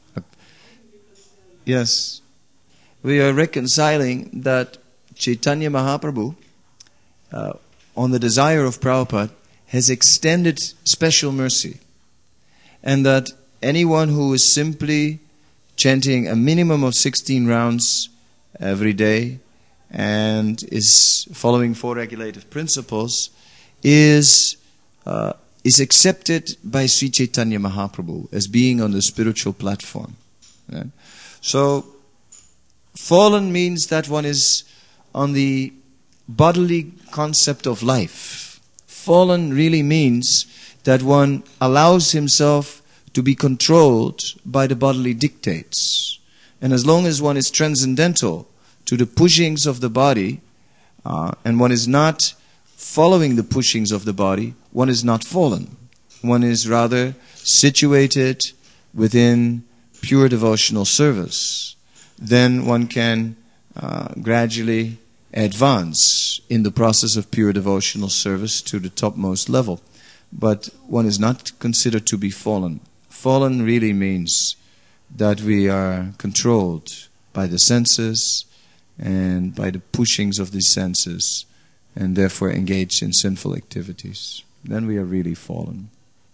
Yes, we are reconciling that Chaitanya Mahaprabhu, uh, on the desire of Prabhupada, has extended special mercy. And that anyone who is simply chanting a minimum of sixteen rounds every day and is following four regulative principles is uh, is accepted by Sri Chaitanya Mahaprabhu as being on the spiritual platform. Right? So, fallen means that one is on the bodily concept of life. Fallen really means that one allows himself to be controlled by the bodily dictates. And as long as one is transcendental to the pushings of the body, uh, and one is not following the pushings of the body, one is not fallen. One is rather situated within pure devotional service. Then one can uh, gradually advance in the process of pure devotional service to the topmost level. But one is not considered to be fallen. Fallen really means that we are controlled by the senses and by the pushings of these senses, and therefore engaged in sinful activities. Then we are really fallen.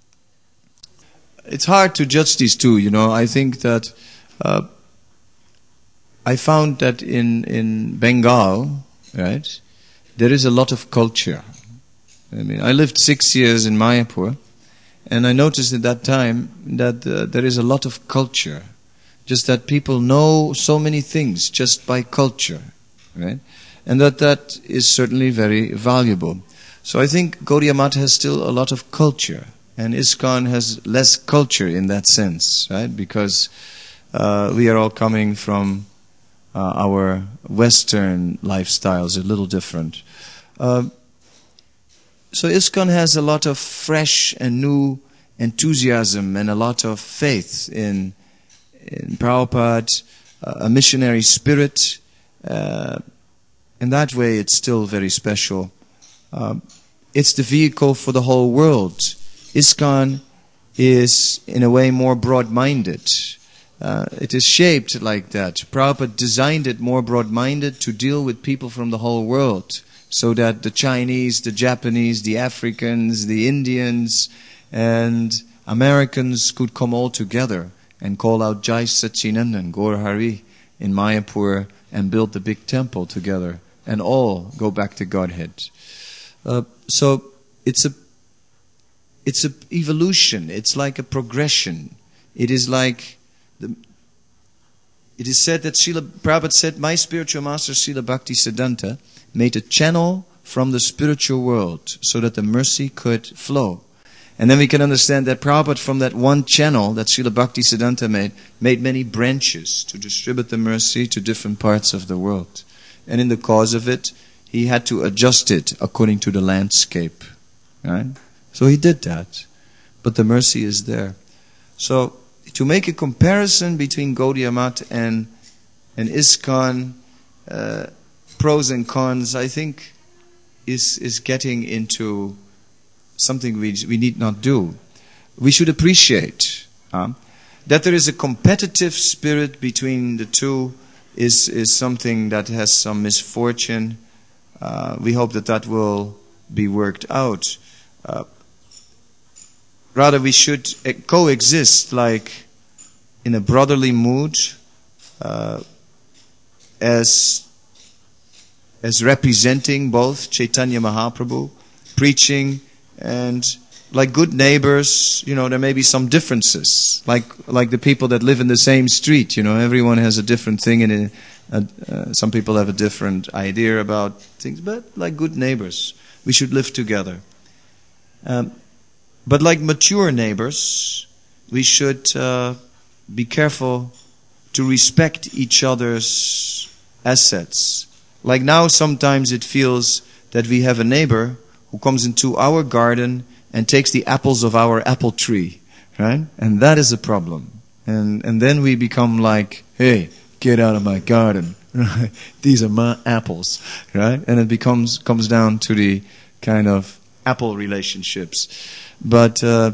It's hard to judge these two, you know. I think that uh, I found that in, in Bengal, right, there is a lot of culture. I mean, I lived six years in Mayapur, and I noticed at that time that uh, there is a lot of culture. Just that people know so many things just by culture, right? And that that is certainly very valuable. So I think Gaudiya Math has still a lot of culture, and ISKCON has less culture in that sense, right? Because uh, we are all coming from uh, our Western lifestyles, a little different. Uh, so ISKCON has a lot of fresh and new enthusiasm and a lot of faith in in Prabhupada, uh, a missionary spirit. Uh, in that way, it's still very special. Uh, it's the vehicle for the whole world. ISKCON is, in a way, more broad-minded. Uh, it is shaped like that. Prabhupada designed it more broad-minded to deal with people from the whole world, so that the Chinese, the Japanese, the Africans, the Indians, and Americans could come all together and call out Jai Satchidananda, Gaur Hari in Mayapur and build the big temple together and all go back to Godhead. Uh, so it's a it's a evolution. It's like a progression. It is like the. It is said that Srila Prabhupada said, my spiritual master Srila Bhaktisiddhanta made a channel from the spiritual world so that the mercy could flow. And then we can understand that Prabhupada from that one channel that Srila Bhaktisiddhanta made, made many branches to distribute the mercy to different parts of the world. And in the cause of it, he had to adjust it according to the landscape. Right? So he did that. But the mercy is there. So, to make a comparison between Gaudiya Math and, and ISKCON, uh, pros and cons, I think, is is getting into something we we need not do. We should appreciate uh, that there is a competitive spirit between the two is, is something that has some misfortune. Uh, we hope that that will be worked out. Uh, rather, we should coexist like in a brotherly mood, uh, as as representing both Chaitanya Mahaprabhu, preaching, and like good neighbors. You know, there may be some differences, like like the people that live in the same street. You know, everyone has a different thing, and uh, uh, some people have a different idea about things. But like good neighbors, we should live together. Um, but like mature neighbors, we should. Uh, Be careful to respect each other's assets. Like now sometimes it feels that we have a neighbor who comes into our garden and takes the apples of our apple tree. Right? And that is a problem. And and then we become like, hey, get out of my garden. Right? These are my apples. Right? And it becomes comes down to the kind of apple relationships. But uh,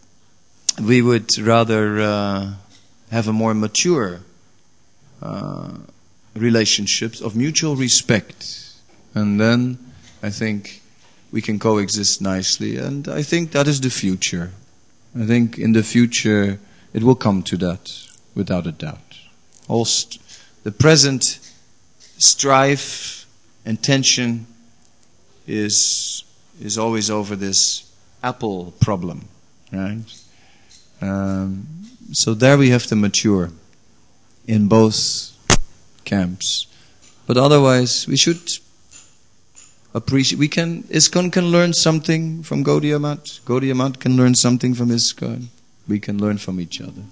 we would rather... Uh, have a more mature uh, relationships of mutual respect. And then I think we can coexist nicely. And I think that is the future. I think in the future it will come to that, without a doubt. All st- the present strife and tension is is always over this apple problem, right? Um, So there we have to mature in both camps. But otherwise, we should appreciate. We can ISKCON can learn something from Gaudiya Math. Gaudiya Math can learn something from ISKCON. We can learn from each other.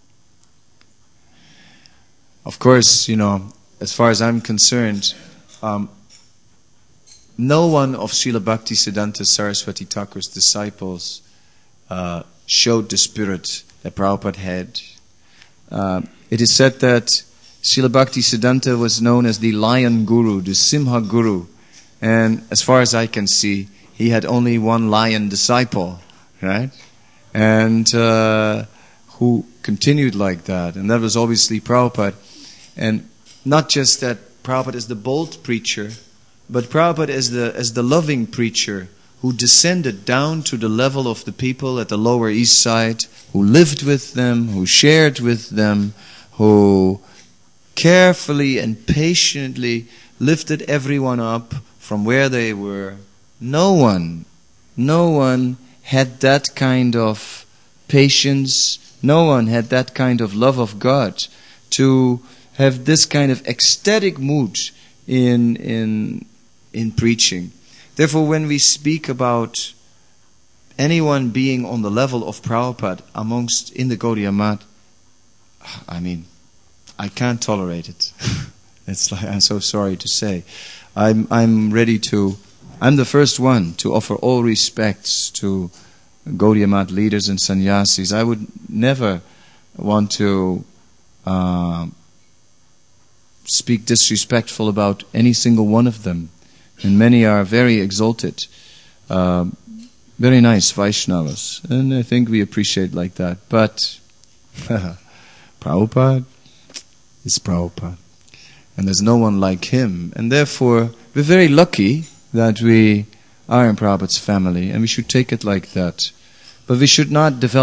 Of course, you know, as far as I'm concerned, um, no one of Srila Bhaktisiddhanta Saraswati Thakur's disciples uh, showed the spirit that Prabhupada had. Uh, it is said that Srila Bhaktisiddhanta was known as the lion guru, the Simha guru. And as far as I can see, he had only one lion disciple, right? And uh, who continued like that. And that was obviously Prabhupada. And not just that Prabhupada is the bold preacher, but Prabhupada is the, as the loving preacher who descended down to the level of the people at the Lower East Side, who lived with them, who shared with them, who carefully and patiently lifted everyone up from where they were. No one, no one had that kind of patience, no one had that kind of love of God to have this kind of ecstatic mood in in in preaching. Therefore, when we speak about anyone being on the level of Prabhupada amongst in the Gaudiya Math, I mean, I can't tolerate it. It's like, I'm so sorry to say. I'm I'm ready to. I'm the first one to offer all respects to Gaudiya Math leaders and sannyasis. I would never want to uh, speak disrespectful about any single one of them. And many are very exalted, uh, very nice Vaishnavas. And I think we appreciate like that. But Prabhupada is Prabhupada. And there's no one like him. And therefore, we're very lucky that we are in Prabhupada's family. And we should take it like that. But we should not develop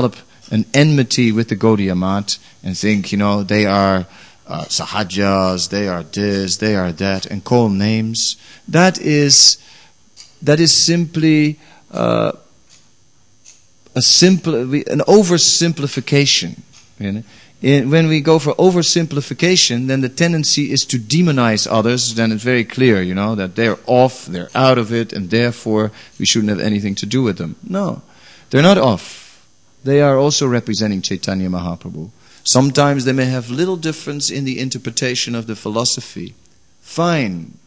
an enmity with the Gaudiya Math and think, you know, they are uh, Sahajas, they are this, they are that, and call names. That is, that is simply uh, a simple, an oversimplification. You know? In, when we go for oversimplification, then the tendency is to demonize others. Then it's very clear, you know, that they're off, they're out of it, and therefore we shouldn't have anything to do with them. No, they're not off. They are also representing Chaitanya Mahaprabhu. Sometimes they may have little difference in the interpretation of the philosophy. Fine.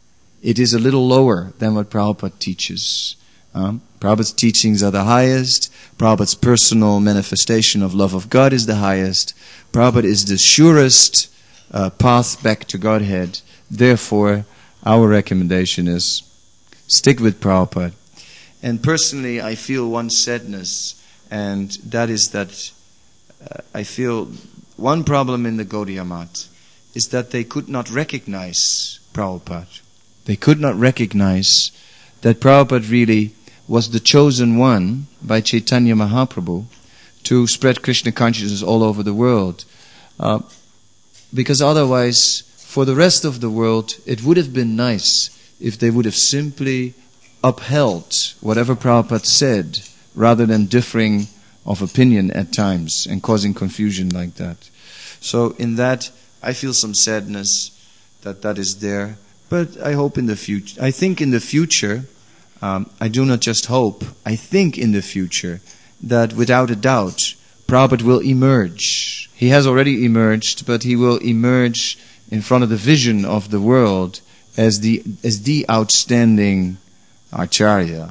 It is a little lower than what Prabhupada teaches. Um, Prabhupada's teachings are the highest. Prabhupada's personal manifestation of love of God is the highest. Prabhupada is the surest uh, path back to Godhead. Therefore, our recommendation is stick with Prabhupada. And personally, I feel one sadness, and that is that uh, I feel one problem in the Gaudiya Math is that they could not recognize Prabhupada. They could not recognize that Prabhupada really was the chosen one by Chaitanya Mahaprabhu to spread Krishna consciousness all over the world. Uh, because otherwise, for the rest of the world, it would have been nice if they would have simply upheld whatever Prabhupada said, rather than differing of opinion at times and causing confusion like that. So in that, I feel some sadness that that is there. But I hope in the future, I think in the future, um, I do not just hope, I think in the future that without a doubt, Prabhupada will emerge. He has already emerged, but he will emerge in front of the vision of the world as the as the outstanding Acharya.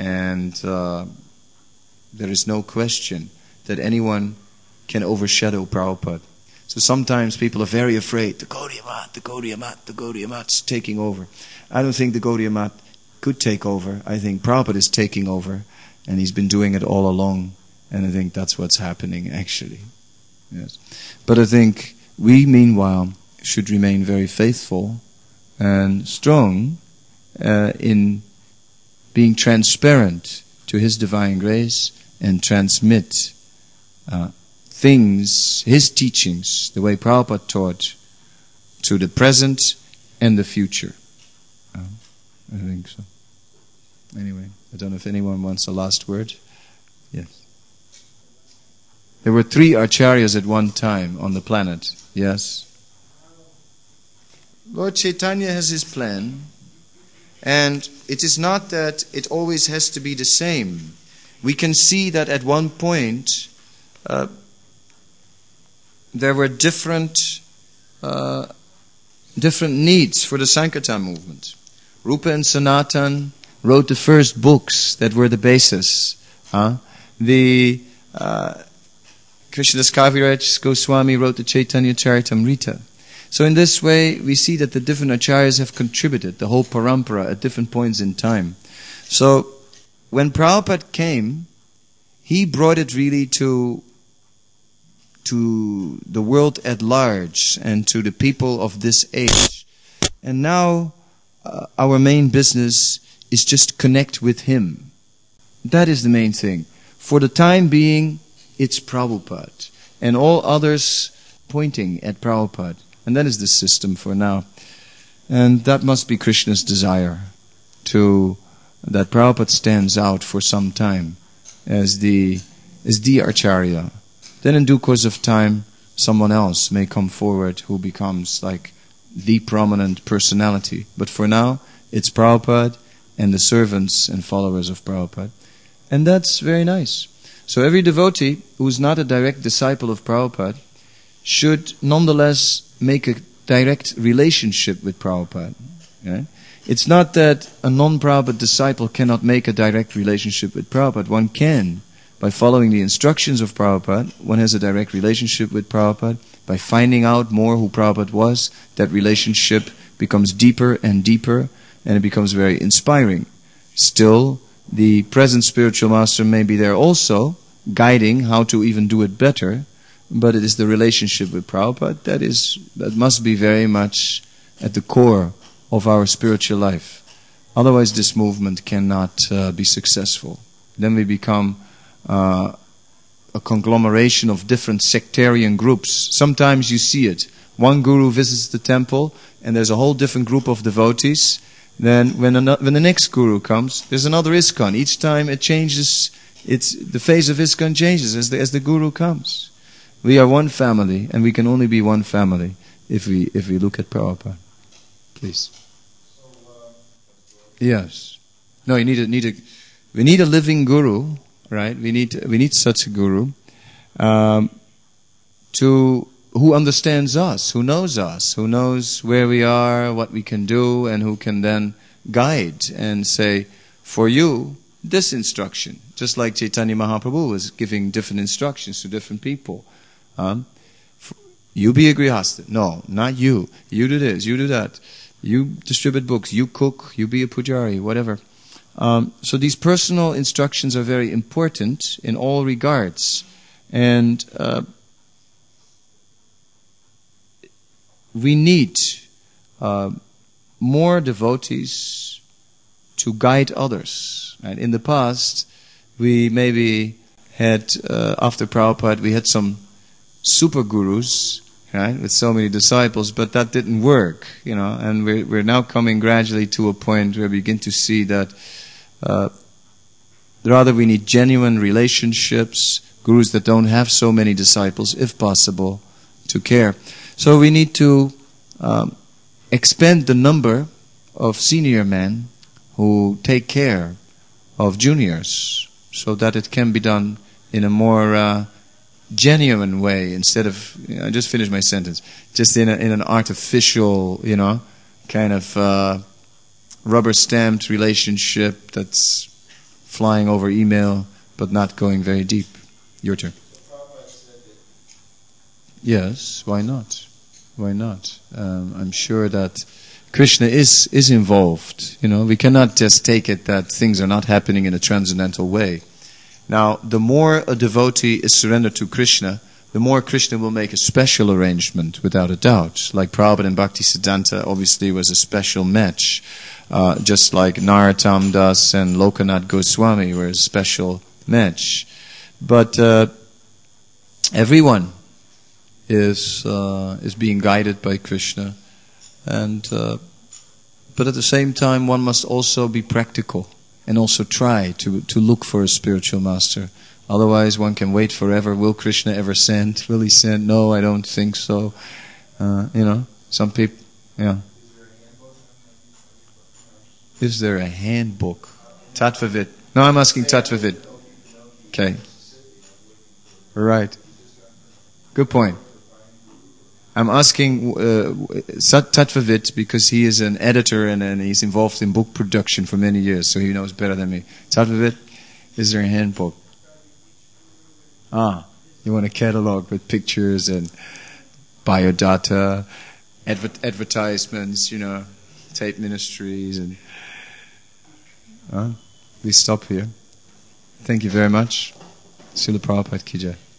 And uh, there is no question that anyone can overshadow Prabhupada. So sometimes people are very afraid, the Gaudiya Math, the Gaudiya Math, the Gaudiya Math's taking over. I don't think the Gaudiya Math could take over. I think Prabhupada is taking over, and he's been doing it all along. And I think that's what's happening, actually. Yes. But I think we, meanwhile, should remain very faithful and strong uh, in being transparent to His divine grace and transmit uh, things, His teachings, the way Prabhupada taught, to the present and the future. Uh, I think so. Anyway, I don't know if anyone wants a last word. Yes. There were three Acharyas at one time on the planet. Yes. Lord Chaitanya has his plan, and it is not that it always has to be the same. We can see that at one point uh, there were different uh, different needs for the Sankirtan movement. Rupa and Sanatan wrote the first books that were the basis. Huh? The uh, Krishnadas Kaviraj Goswami wrote the Chaitanya Charitamrita. So in this way, we see that the different acharyas have contributed, the whole parampara, at different points in time. So when Prabhupada came, he brought it really to, to the world at large and to the people of this age. And now uh, our main business is just to connect with him. That is the main thing. For the time being, it's Prabhupada, and all others pointing at Prabhupada. And that is the system for now. And that must be Krishna's desire, to that Prabhupada stands out for some time as the as the Acharya. Then in due course of time, someone else may come forward who becomes like the prominent personality. But for now, it's Prabhupada and the servants and followers of Prabhupada. And that's very nice. So every devotee who is not a direct disciple of Prabhupada should nonetheless make a direct relationship with Prabhupada. Okay? It's not that a non-Prabhupada disciple cannot make a direct relationship with Prabhupada. One can. By following the instructions of Prabhupada, one has a direct relationship with Prabhupada. By finding out more who Prabhupada was, that relationship becomes deeper and deeper, and it becomes very inspiring. Still, the present spiritual master may be there also, guiding how to even do it better, but it is the relationship with Prabhupada that is that must be very much at the core of our spiritual life. Otherwise, this movement cannot uh, be successful. Then we become uh, a conglomeration of different sectarian groups. Sometimes you see it. One guru visits the temple, and there's a whole different group of devotees. Then when, an, when the next guru comes, there's another ISKCON. Each time it changes, it's, the phase of ISKCON changes as the, as the guru comes. We are one family, and we can only be one family if we if we look at Prabhupada. Please. Yes. No, you need a need a. We need a living guru, right? We need we need such a guru, um, to who understands us, who knows us, who knows where we are, what we can do, and who can then guide and say, for you, this instruction. Just like Chaitanya Mahaprabhu was giving different instructions to different people. Um, you be a grihastha. No, not you. You do this, you do that. You distribute books, you cook, you be a pujari, whatever. Um, so these personal instructions are very important in all regards. And uh, we need uh, more devotees to guide others. Right? In the past, we maybe had, uh, after Prabhupada, we had some super gurus, right, with so many disciples, but that didn't work, you know, and we're, we're now coming gradually to a point where we begin to see that uh, rather we need genuine relationships, gurus that don't have so many disciples, if possible, to care. So we need to um, expand the number of senior men who take care of juniors, so that it can be done in a more uh, genuine way, instead of, you know, I just finished my sentence, just in a, in an artificial, you know, kind of uh, rubber-stamped relationship that's flying over email but not going very deep. Your turn. Yes, why not? Why not? Um, I'm sure that Krishna is is involved. You know, we cannot just take it that things are not happening in a transcendental way. Now, the more a devotee is surrendered to Krishna, the more Krishna will make a special arrangement, without a doubt. Like Prabhupada and Bhaktisiddhanta obviously was a special match. Uh, just like Narottam Das and Lokanath Goswami were a special match. But uh, everyone is uh, is being guided by Krishna. and uh, But at the same time, one must also be practical. And also try to, to look for a spiritual master. Otherwise, one can wait forever. Will Krishna ever send? Will he send? No, I don't think so. Uh, you know, some people, yeah. Is there a handbook? Tattvavid. No, I'm asking Tattvavid. Okay. Right. Good point. I'm asking uh, Tattvavid because he is an editor and, and he's involved in book production for many years, so he knows better than me. Tattvavid, is there a handbook? Ah, you want a catalog with pictures and biodata, adver- advertisements, you know, tape ministries, and uh, we stop here. Thank you very much. Srila Prabhupada Ki Jai.